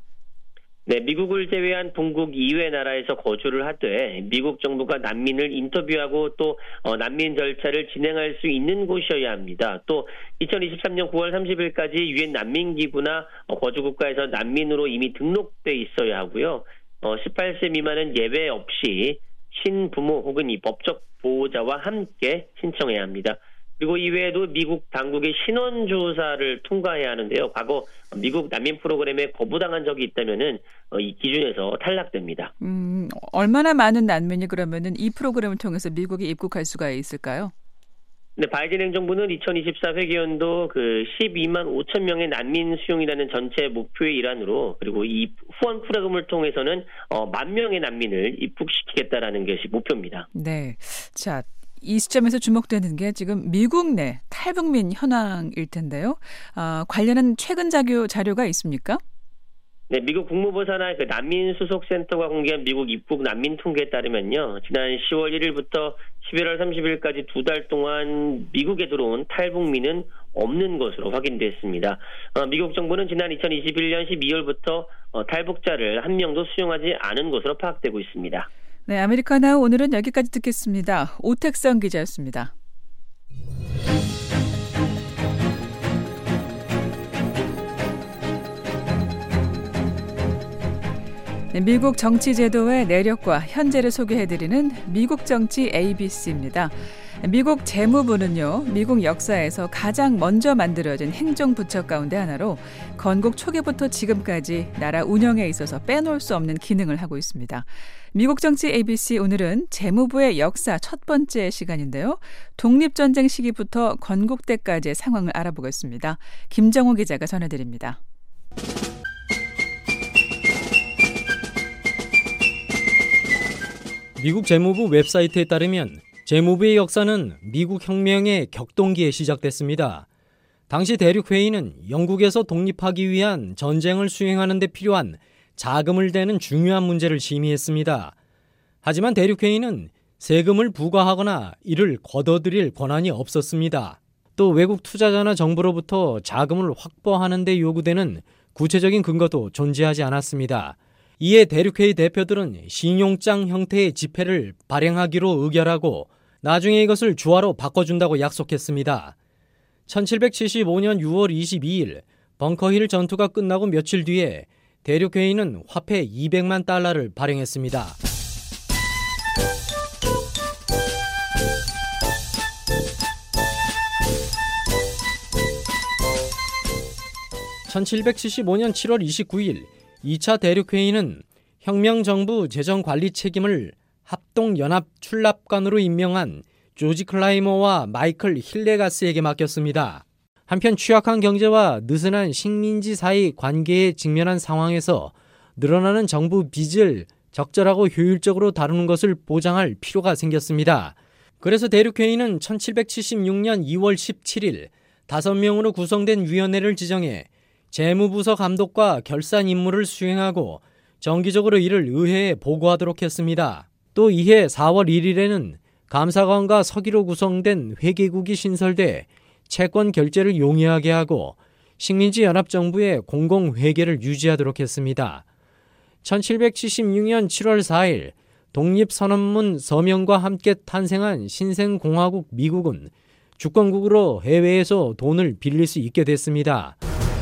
네, 미국을 제외한 동국 이외 나라에서 거주를 하되 미국 정부가 난민을 인터뷰하고 또 어, 난민 절차를 진행할 수 있는 곳이어야 합니다. 또 이천이십삼 년 구월 삼십일까지 유엔 난민기구나 어, 거주국가에서 난민으로 이미 등록돼 있어야 하고요. 어, 십팔 세 미만은 예외 없이 신부모 혹은 이 법적 보호자와 함께 신청해야 합니다. 그리고 이외에도 미국 당국의 신원조사를 통과해야 하는데요. 과거 미국 난민 프로그램에 거부당한 적이 있다면은 이 기준에서 탈락됩니다. 음, 얼마나 많은 난민이 그러면은 이 프로그램을 통해서 미국에 입국할 수가 있을까요? 네, 바이든 행정부는 이천이십사 회계연도 그 십이만 오천 명의 난민 수용이라는 전체 목표의 일환으로 그리고 이 후원 프로그램을 통해서는 어, 만 명의 난민을 입국시키겠다라는 것이 목표입니다. 네, 자. 이 시점에서 주목되는 게 지금 미국 내 탈북민 현황일 텐데요. 아, 관련한 최근 자료, 자료가 있습니까? 네, 미국 국무부 산하 그 난민 수속센터가 공개한 미국 입국 난민 통계에 따르면요, 지난 시월 일일부터 십일월 삼십일까지 두 달 동안 미국에 들어온 탈북민은 없는 것으로 확인됐습니다. 어, 미국 정부는 지난 이천이십일 년 십이월부터 어, 탈북자를 한 명도 수용하지 않은 것으로 파악되고 있습니다. 네, 아메리카나우 오늘은 여기까지 듣겠습니다. 오택성 기자였습니다. 네, 미국 정치 제도의 내력과 현재를 소개해드리는 미국 정치 에이비씨입니다. 미국 재무부는요, 미국 역사에서 가장 먼저 만들어진 행정부처 가운데 하나로 건국 초기부터 지금까지 나라 운영에 있어서 빼놓을 수 없는 기능을 하고 있습니다. 미국 정치 에이비씨 오늘은 재무부의 역사 첫 번째 시간인데요. 독립전쟁 시기부터 건국 때까지의 상황을 알아보겠습니다. 김정호 기자가 전해드립니다. 미국 재무부 웹사이트에 따르면 재무부의 역사는 미국 혁명의 격동기에 시작됐습니다. 당시 대륙회의는 영국에서 독립하기 위한 전쟁을 수행하는 데 필요한 자금을 대는 중요한 문제를 심의했습니다. 하지만 대륙회의는 세금을 부과하거나 이를 걷어들일 권한이 없었습니다. 또 외국 투자자나 정부로부터 자금을 확보하는 데 요구되는 구체적인 근거도 존재하지 않았습니다. 이에 대륙회의 대표들은 신용장 형태의 지폐를 발행하기로 의결하고 나중에 이것을 주화로 바꿔준다고 약속했습니다. 천칠백칠십오년 유월 이십이일 벙커힐 전투가 끝나고 며칠 뒤에 대륙회의는 화폐 이백만 달러를 발행했습니다. 천칠백칠십오년 칠월 이십구일 이 차 대륙회의는 혁명정부 재정관리 책임을 합동연합출납관으로 임명한 조지 클라이머와 마이클 힐레가스에게 맡겼습니다. 한편 취약한 경제와 느슨한 식민지 사이 관계에 직면한 상황에서 늘어나는 정부 빚을 적절하고 효율적으로 다루는 것을 보장할 필요가 생겼습니다. 그래서 대륙회의는 천칠백칠십육년 이월 십칠일 다섯 명으로 구성된 위원회를 지정해 재무부서 감독과 결산 임무를 수행하고 정기적으로 이를 의회에 보고하도록 했습니다. 또 이해 사월 일일에는 감사관과 서기로 구성된 회계국이 신설돼 채권 결제를 용이하게 하고 식민지 연합정부의 공공회계를 유지하도록 했습니다. 천칠백칠십육년 칠월 사일 독립선언문 서명과 함께 탄생한 신생공화국 미국은 주권국으로 해외에서 돈을 빌릴 수 있게 됐습니다.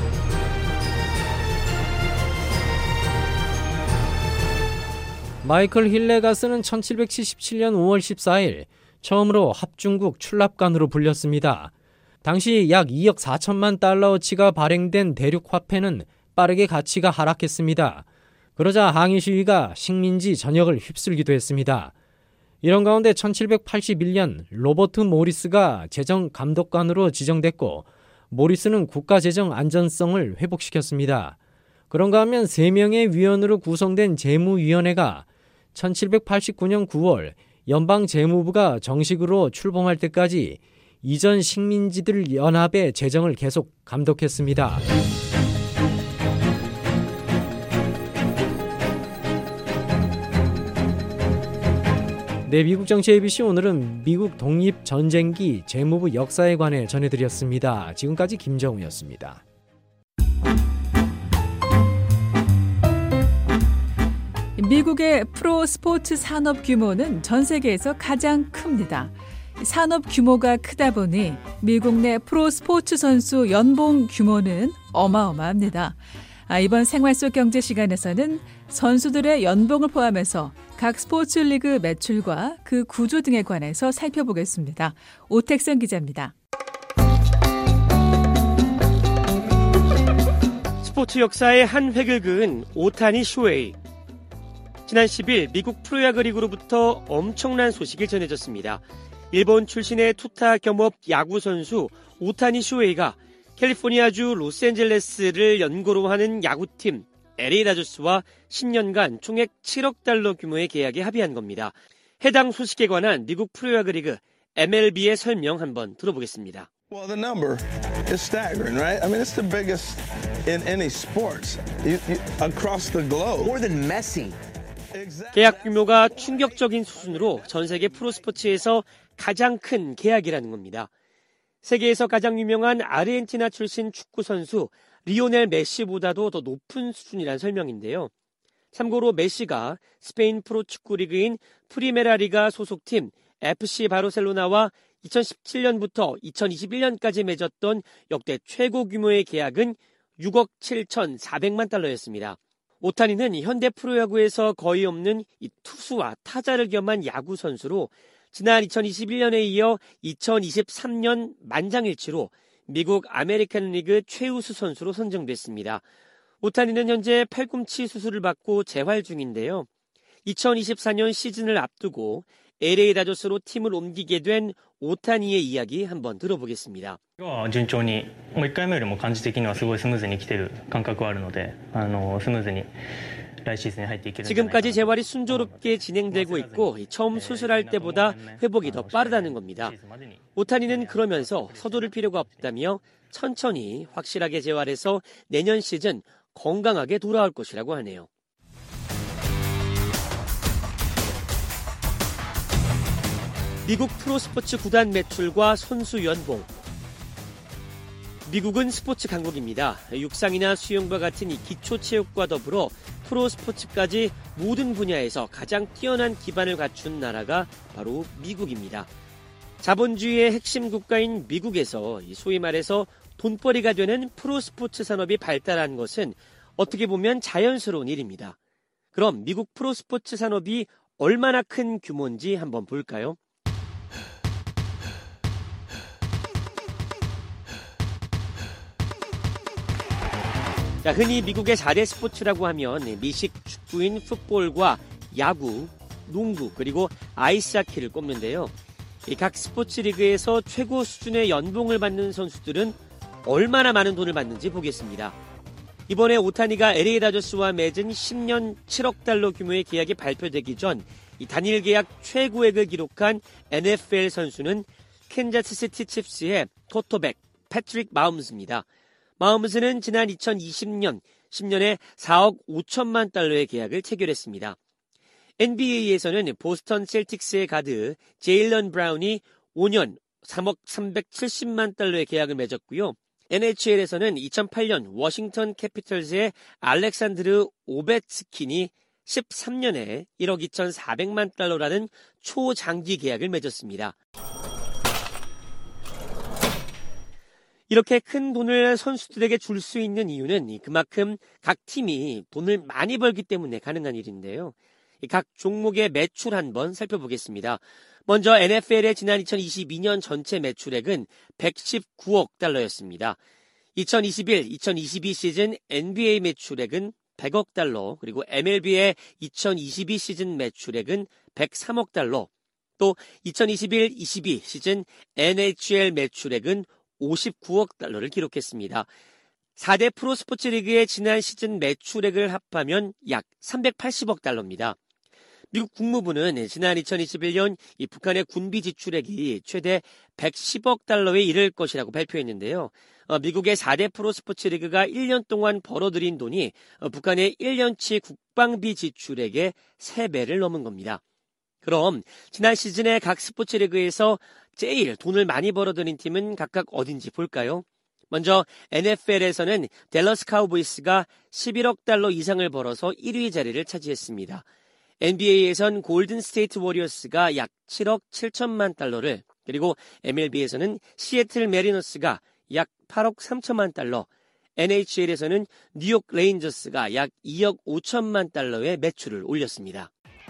마이클 힐레가스는 천칠백칠십칠년 오월 십사일 처음으로 합중국 출납관으로 불렸습니다. 당시 약 이억 사천만 달러어치가 발행된 대륙 화폐는 빠르게 가치가 하락했습니다. 그러자 항의 시위가 식민지 전역을 휩쓸기도 했습니다. 이런 가운데 천칠백팔십일년 로버트 모리스가 재정감독관으로 지정됐고 모리스는 국가재정 안전성을 회복시켰습니다. 그런가 하면 세 명의 위원으로 구성된 재무위원회가 천칠백팔십구년 구월 연방재무부가 정식으로 출범할 때까지 이전 식민지들 연합의 재정을 계속 감독했습니다. 네, 미국 정치 에이비씨 오늘은 미국 독립전쟁기 재무부 역사에 관해 전해드렸습니다. 지금까지 김정우였습니다. 미국의 프로 스포츠 산업 규모는 전 세계에서 가장 큽니다. 산업 규모가 크다 보니 미국 내 프로 스포츠 선수 연봉 규모는 어마어마합니다. 아, 이번 생활 속 경제 시간에서는 선수들의 연봉을 포함해서 각 스포츠 리그 매출과 그 구조 등에 관해서 살펴보겠습니다. 오택선 기자입니다. 스포츠 역사의 한 획을 그은 오타니 쇼헤이. 지난 십일 미국 프로야구 리그로부터 엄청난 소식이 전해졌습니다. 일본 출신의 투타 겸업 야구 선수 오타니 쇼헤이가 캘리포니아주 로스앤젤레스를 연고로 하는 야구팀 엘에이 다저스와 십 년간 총액 칠억 달러 규모의 계약에 합의한 겁니다. 해당 소식에 관한 미국 프로야구 리그 엠엘비의 설명 한번 들어보겠습니다. Well, the number is staggering, right? I mean, it's the biggest in any sports you, you, across the globe. More than Messi. 계약 규모가 충격적인 수준으로 전 세계 프로스포츠에서 가장 큰 계약이라는 겁니다. 세계에서 가장 유명한 아르헨티나 출신 축구 선수 리오넬 메시보다도 더 높은 수준이란 설명인데요. 참고로 메시가 스페인 프로축구 리그인 프리메라 리가 소속팀 에프씨 바르셀로나와 이천십칠년부터 이천이십일년까지 맺었던 역대 최고 규모의 계약은 육억 칠천사백만 달러였습니다. 오타니는 현대 프로야구에서 거의 없는 이 투수와 타자를 겸한 야구 선수로 지난 이천이십일년에 이어 이천이십삼년 만장일치로 미국 아메리칸 리그 최우수 선수로 선정됐습니다. 오타니는 현재 팔꿈치 수술을 받고 재활 중인데요. 이천이십사년 시즌을 앞두고 엘에이 다저스로 팀을 옮기게 된 오타니의 이야기 한번 들어보겠습니다. 順調にもういっかいめよりも感じ的にはすごいスムーズに来てる感覚はあるので、あのスムーズに来シーズンに入っていけるんじゃないかな。 지금까지 재활이 순조롭게 진행되고 있고 처음 수술할 때보다 회복이 더 빠르다는 겁니다. 오타니는 그러면서 서두를 필요가 없다며 천천히 확실하게 재활해서 내년 시즌 건강하게 돌아올 것이라고 하네요. 미국 프로스포츠 구단 매출과 선수 연봉. 미국은 스포츠 강국입니다. 육상이나 수영과 같은 이 기초체육과 더불어 프로스포츠까지 모든 분야에서 가장 뛰어난 기반을 갖춘 나라가 바로 미국입니다. 자본주의의 핵심 국가인 미국에서 소위 말해서 돈벌이가 되는 프로스포츠 산업이 발달한 것은 어떻게 보면 자연스러운 일입니다. 그럼 미국 프로스포츠 산업이 얼마나 큰 규모인지 한번 볼까요? 자, 흔히 미국의 사 대 스포츠라고 하면 미식 축구인 풋볼과 야구, 농구, 그리고 아이스하키를 꼽는데요. 이 각 스포츠 리그에서 최고 수준의 연봉을 받는 선수들은 얼마나 많은 돈을 받는지 보겠습니다. 이번에 오타니가 엘에이 다저스와 맺은 십 년 칠억 달러 규모의 계약이 발표되기 전 이 단일 계약 최고액을 기록한 엔에프엘 선수는 캔자스시티 칩스의 쿼터백 패트릭 마홈스입니다. 마홈스는 지난 이천이십 년 십 년에 사억 오천만 달러의 계약을 체결했습니다. 엔비에이에서는 보스턴 셀틱스의 가드 제일런 브라운이 오 년 삼억 삼백칠십만 달러의 계약을 맺었고요. 엔에이치엘에서는 이천팔 년 워싱턴 캐피털즈의 알렉산드르 오베츠킨이 십삼 년에 일억 이천사백만 달러라는 초장기 계약을 맺었습니다. 이렇게 큰 돈을 선수들에게 줄 수 있는 이유는 그만큼 각 팀이 돈을 많이 벌기 때문에 가능한 일인데요. 각 종목의 매출 한번 살펴보겠습니다. 먼저 엔에프엘의 지난 이천이십이 년 전체 매출액은 백십구억 달러였습니다. 이천이십일 이천이십이 시즌 엔비에이 매출액은 백억 달러, 그리고 엠엘비의 이천이십이 시즌 매출액은 백삼억 달러, 또 이천이십일 이십이 시즌 엔에이치엘 매출액은 오십구억 달러를 기록했습니다. 사 대 프로스포츠 리그의 지난 시즌 매출액을 합하면 약 삼백팔십억 달러입니다. 미국 국무부는 지난 이천이십일 년 이 북한의 군비 지출액이 최대 백십억 달러에 이를 것이라고 발표했는데요. 어, 미국의 사 대 프로스포츠 리그가 일 년 동안 벌어들인 돈이 어, 북한의 일 년치 국방비 지출액의 세 배를 넘은 겁니다. 그럼 지난 시즌에 각 스포츠 리그에서 제일 돈을 많이 벌어들인 팀은 각각 어딘지 볼까요? 먼저 엔에프엘에서는 댈러스 카우보이스가 십일억 달러 이상을 벌어서 일 위 자리를 차지했습니다. 엔비에이에선 골든 스테이트 워리어스가 약 칠억 칠천만 달러를, 그리고 엠엘비에서는 시애틀 메리너스가 약 팔억 삼천만 달러, 엔에이치엘에서는 뉴욕 레인저스가 약 이억 오천만 달러의 매출을 올렸습니다.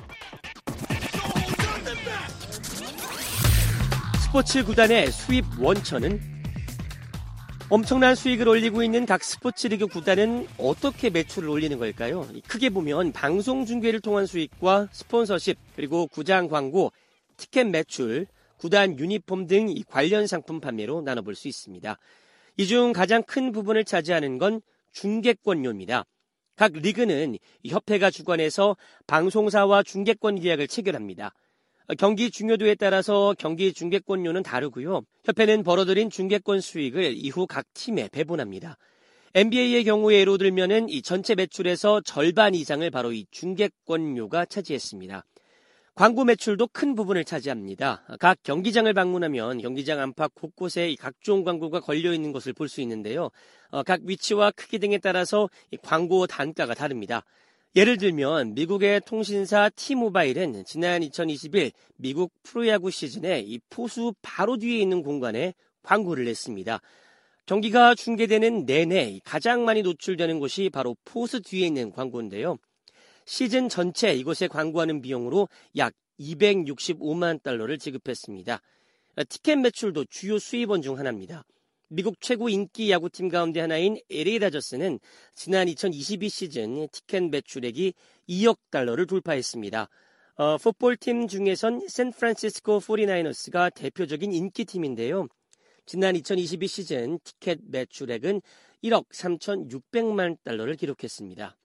스포츠 구단의 수입 원천은? 엄청난 수익을 올리고 있는 각 스포츠 리그 구단은 어떻게 매출을 올리는 걸까요? 크게 보면 방송 중계를 통한 수익과 스폰서십, 그리고 구장 광고, 티켓 매출, 구단 유니폼 등 관련 상품 판매로 나눠볼 수 있습니다. 이 중 가장 큰 부분을 차지하는 건 중계권료입니다. 각 리그는 협회가 주관해서 방송사와 중계권 계약을 체결합니다. 경기 중요도에 따라서 경기 중계권료는 다르고요. 협회는 벌어들인 중계권 수익을 이후 각 팀에 배분합니다. 엔비에이의 경우에 예로 들면은 이 전체 매출에서 절반 이상을 바로 이 중계권료가 차지했습니다. 광고 매출도 큰 부분을 차지합니다. 각 경기장을 방문하면 경기장 안팎 곳곳에 각종 광고가 걸려있는 것을 볼 수 있는데요. 어, 각 위치와 크기 등에 따라서 이 광고 단가가 다릅니다. 예를 들면 미국의 통신사 T모바일은 지난 이천이십일 미국 프로야구 시즌에 이 포수 바로 뒤에 있는 공간에 광고를 냈습니다. 경기가 중계되는 내내 가장 많이 노출되는 곳이 바로 포수 뒤에 있는 광고인데요. 시즌 전체 이곳에 광고하는 비용으로 약 이백육십오만 달러를 지급했습니다. 티켓 매출도 주요 수입원 중 하나입니다. 미국 최고 인기 야구팀 가운데 하나인 엘에이 다저스는 지난 이천이십이 시즌 티켓 매출액이 이억 달러를 돌파했습니다. 어, 풋볼팀 중에선 샌프란시스코 포티나이너스가 대표적인 인기팀인데요. 지난 이천이십이 시즌 티켓 매출액은 일억 삼천육백만 달러를 기록했습니다.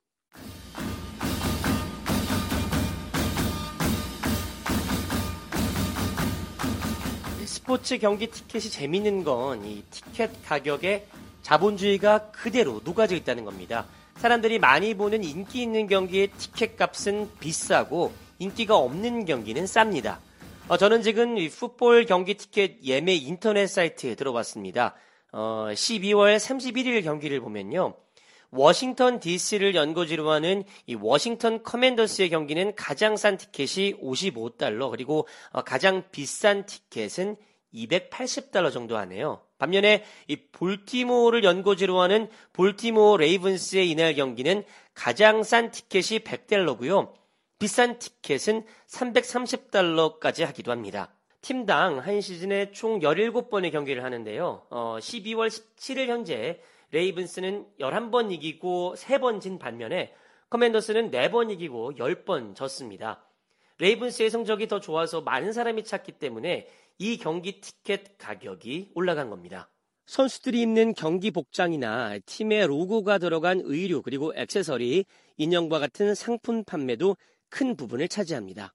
스포츠 경기 티켓이 재밌는 건 이 티켓 가격에 자본주의가 그대로 녹아져 있다는 겁니다. 사람들이 많이 보는 인기 있는 경기의 티켓 값은 비싸고 인기가 없는 경기는 쌉니다. 어, 저는 지금 이 풋볼 경기 티켓 예매 인터넷 사이트에 들어봤습니다. 어, 십이월 삼십일일 경기를 보면요. 워싱턴 디씨를 연고지로 하는 이 워싱턴 커맨더스의 경기는 가장 싼 티켓이 오십오 달러, 그리고 어, 가장 비싼 티켓은 이백팔십 달러 정도 하네요. 반면에 이 볼티모어를 연고지로 하는 볼티모어 레이븐스의 이날 경기는 가장 싼 티켓이 백 달러고요. 비싼 티켓은 삼백삼십 달러까지 하기도 합니다. 팀당 한 시즌에 총 열일곱 번의 경기를 하는데요. 어, 십이월 십칠일 현재 레이븐스는 열한 번 이기고 세 번 진 반면에 커맨더스는 네 번 이기고 십 번 졌습니다. 레이븐스의 성적이 더 좋아서 많은 사람이 찾기 때문에 이 경기 티켓 가격이 올라간 겁니다. 선수들이 입는 경기 복장이나 팀의 로고가 들어간 의류 그리고 액세서리, 인형과 같은 상품 판매도 큰 부분을 차지합니다.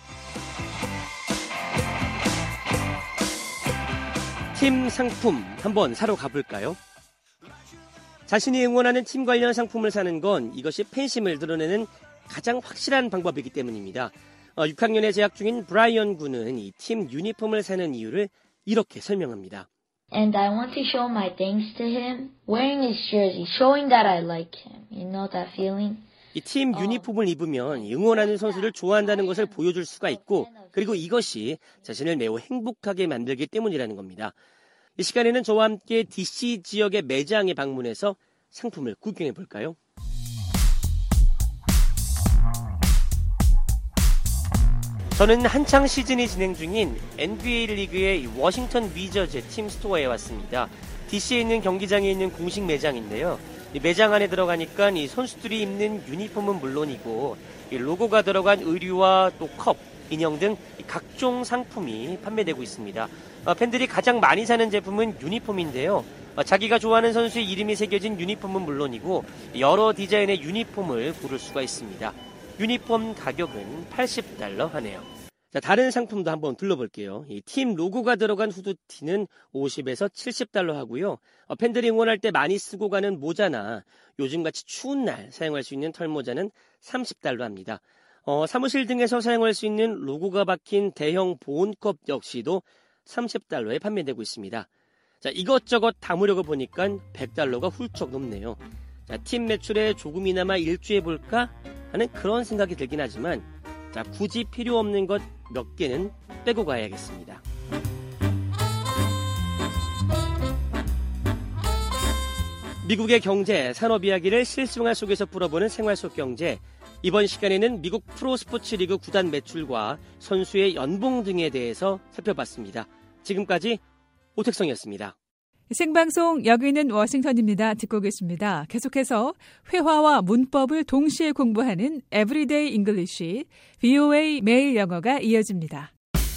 팀 상품 한번 사러 가볼까요? 자신이 응원하는 팀 관련 상품을 사는 건 이것이 팬심을 드러내는 가장 확실한 방법이기 때문입니다. 어, 육 학년에 재학 중인 브라이언 군은 이 팀 유니폼을 사는 이유를 이렇게 설명합니다. And I want to show my thanks to him, wearing his jersey, showing that I like him. You know that feeling? 이 팀 유니폼을 입으면 응원하는 선수를 좋아한다는 것을 보여줄 수가 있고, 그리고 이것이 자신을 매우 행복하게 만들기 때문이라는 겁니다. 이 시간에는 저와 함께 디씨 지역의 매장에 방문해서 상품을 구경해 볼까요? 저는 한창 시즌이 진행 중인 엔비에이 리그의 워싱턴 위저즈 팀 스토어에 왔습니다. 디씨에 있는 경기장에 있는 공식 매장인데요. 이 매장 안에 들어가니까 이 선수들이 입는 유니폼은 물론이고 이 로고가 들어간 의류와 또 컵, 인형 등 각종 상품이 판매되고 있습니다. 어, 팬들이 가장 많이 사는 제품은 유니폼인데요. 어, 자기가 좋아하는 선수의 이름이 새겨진 유니폼은 물론이고 여러 디자인의 유니폼을 고를 수가 있습니다. 유니폼 가격은 팔십 달러 하네요. 자, 다른 상품도 한번 둘러볼게요. 이 팀 로고가 들어간 후드티는 오십에서 칠십 달러 하고요. 어, 팬들이 응원할 때 많이 쓰고 가는 모자나 요즘같이 추운 날 사용할 수 있는 털모자는 삼십 달러 합니다. 어, 사무실 등에서 사용할 수 있는 로고가 박힌 대형 보온컵 역시도 삼십 달러에 판매되고 있습니다. 자, 이것저것 담으려고 보니까 백 달러가 훌쩍 넘네요. 자, 팀 매출에 조금이나마 일조해볼까 하는 그런 생각이 들긴 하지만 자, 굳이 필요 없는 것 몇 개는 빼고 가야겠습니다. 미국의 경제, 산업 이야기를 실생활 속에서 풀어보는 생활 속 경제. 이번 시간에는 미국 프로스포츠 리그 구단 매출과 선수의 연봉 등에 대해서 살펴봤습니다. 지금까지 오택성이었습니다. 생방송 여기는 워싱턴입니다. 듣고 계십니다. 계속해서 회화와 문법을 동시에 공부하는 Everyday English, 브이오에이 매일 영어가 이어집니다.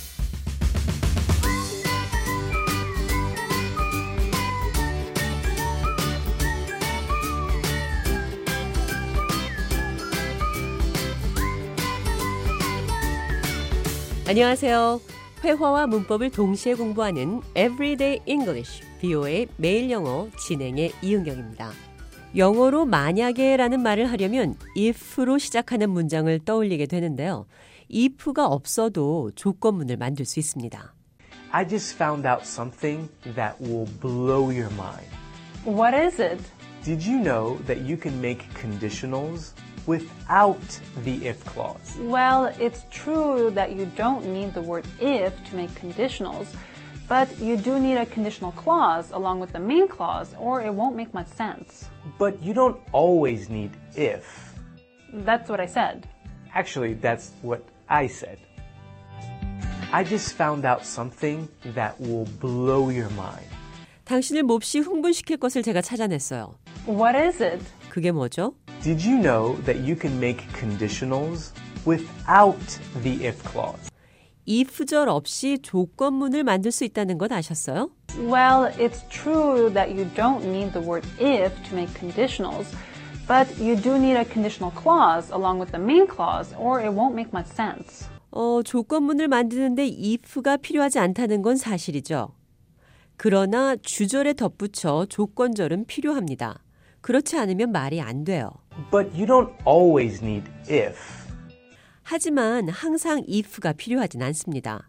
안녕하세요. 회화와 문법을 동시에 공부하는 Everyday English, 브이오에이 매일 영어 진행의 이은경입니다. 영어로 만약에 라는 말을 하려면 if로 시작하는 문장을 떠올리게 되는데요. if가 없어도 조건문을 만들 수 있습니다. I just found out something that will blow your mind. What is it? Did you know that you can make conditionals without the if clause? Well, it's true that you don't need the word if to make conditionals, but you do need a conditional clause along with the main clause, or it won't make much sense. But you don't always need if. That's what I said. Actually, that's what I said. I just found out something that will blow your mind. 당신을 몹시 흥분시킬 것을 제가 찾아냈어요. What is it? 그게 뭐죠? Did you know that you can make conditionals without the if clause? if절 없이 조건문을 만들 수 있다는 것 아셨어요? Well, it's true that you don't need the word if to make conditionals, but you do need a conditional clause along with the main clause, or it won't make much sense. 어, 조건문을 만드는데 if가 필요하지 않다는 건 사실이죠. 그러나 주절에 덧붙여 조건절은 필요합니다. 그렇지 않으면 말이 안 돼요. But you don't always need if. 하지만 항상 if가 필요하진 않습니다.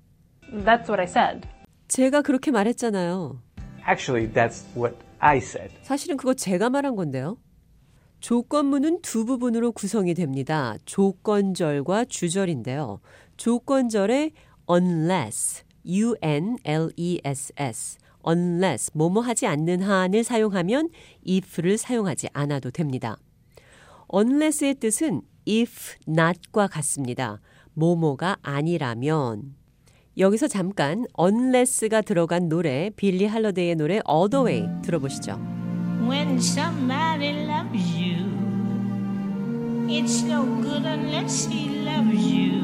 That's what I said. 제가 그렇게 말했잖아요. Actually, that's what I said. 사실은 그거 제가 말한 건데요. 조건문은 두 부분으로 구성이 됩니다. 조건절과 주절인데요. 조건절에 unless, U-N-L-E-S-S, unless, 뭐뭐 하지 않는 한을 사용하면 if를 사용하지 않아도 됩니다. unless의 뜻은 if not과 같습니다. 뭐뭐가 아니라면. 여기서 잠깐 unless가 들어간 노래, 빌리 할러데이의 노래 Other Way 들어보시죠. When somebody loves you, it's no good unless he loves you.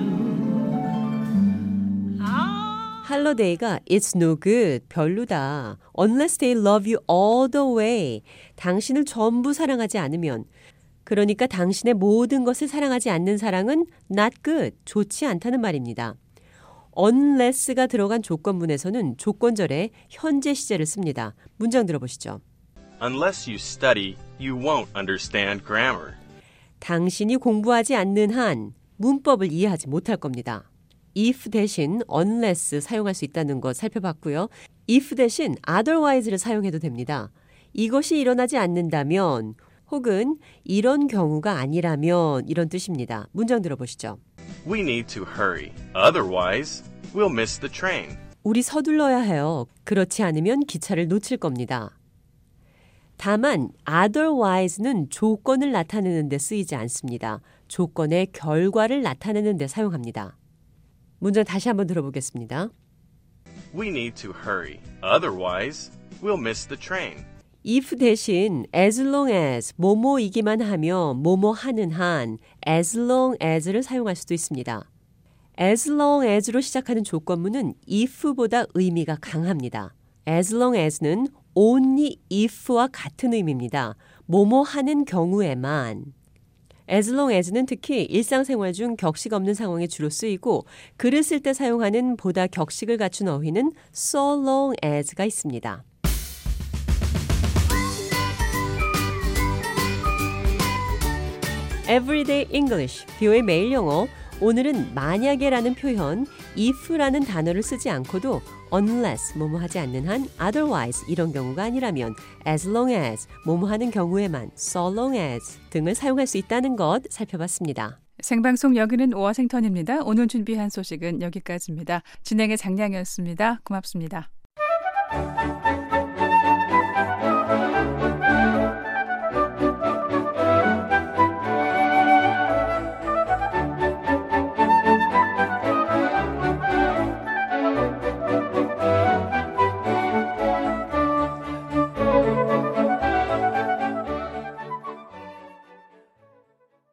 할러데이가 It's no good, 별로다. Unless they love you all the way. 당신을 전부 사랑하지 않으면, 그러니까 당신의 모든 것을 사랑하지 않는 사랑은 not good, 좋지 않다는 말입니다. unless가 들어간 조건문에서는 조건절에 현재 시제를 씁니다. 문장 들어보시죠. Unless you study, you won't understand grammar. 당신이 공부하지 않는 한 문법을 이해하지 못할 겁니다. if 대신 unless 사용할 수 있다는 것 살펴봤고요. if 대신 otherwise를 사용해도 됩니다. 이것이 일어나지 않는다면 혹은 이런 경우가 아니라면 이런 뜻입니다. 문장 들어보시죠. We need to hurry. Otherwise, we'll miss the train. 우리 서둘러야 해요. 그렇지 않으면 기차를 놓칠 겁니다. 다만 otherwise는 조건을 나타내는 데 쓰이지 않습니다. 조건의 결과를 나타내는 데 사용합니다. 문장 다시 한번 들어보겠습니다. We need to hurry. Otherwise, we'll miss the train. if 대신 as long as 뭐뭐이기만 하며 뭐뭐 하는 한 as long as를 사용할 수도 있습니다. as long as로 시작하는 조건문은 if보다 의미가 강합니다. as long as는 only if와 같은 의미입니다. 뭐뭐 하는 경우에만. as long as는 특히 일상생활 중 격식 없는 상황에 주로 쓰이고 글을 쓸 때 사용하는 보다 격식을 갖춘 어휘는 so long as가 있습니다. Everyday English, 비오의 매일 영어. 오늘은 만약에라는 표현, if라는 단어를 쓰지 않고도 unless, 뭐뭐 하지 않는 한, otherwise, 이런 경우가 아니라면, as long as, 뭐뭐 하는 경우에만, so long as 등을 사용할 수 있다는 것 살펴봤습니다. 생방송 여기는 워싱턴입니다. 오늘 준비한 소식은 여기까지입니다. 진행의 장량이었습니다. 고맙습니다.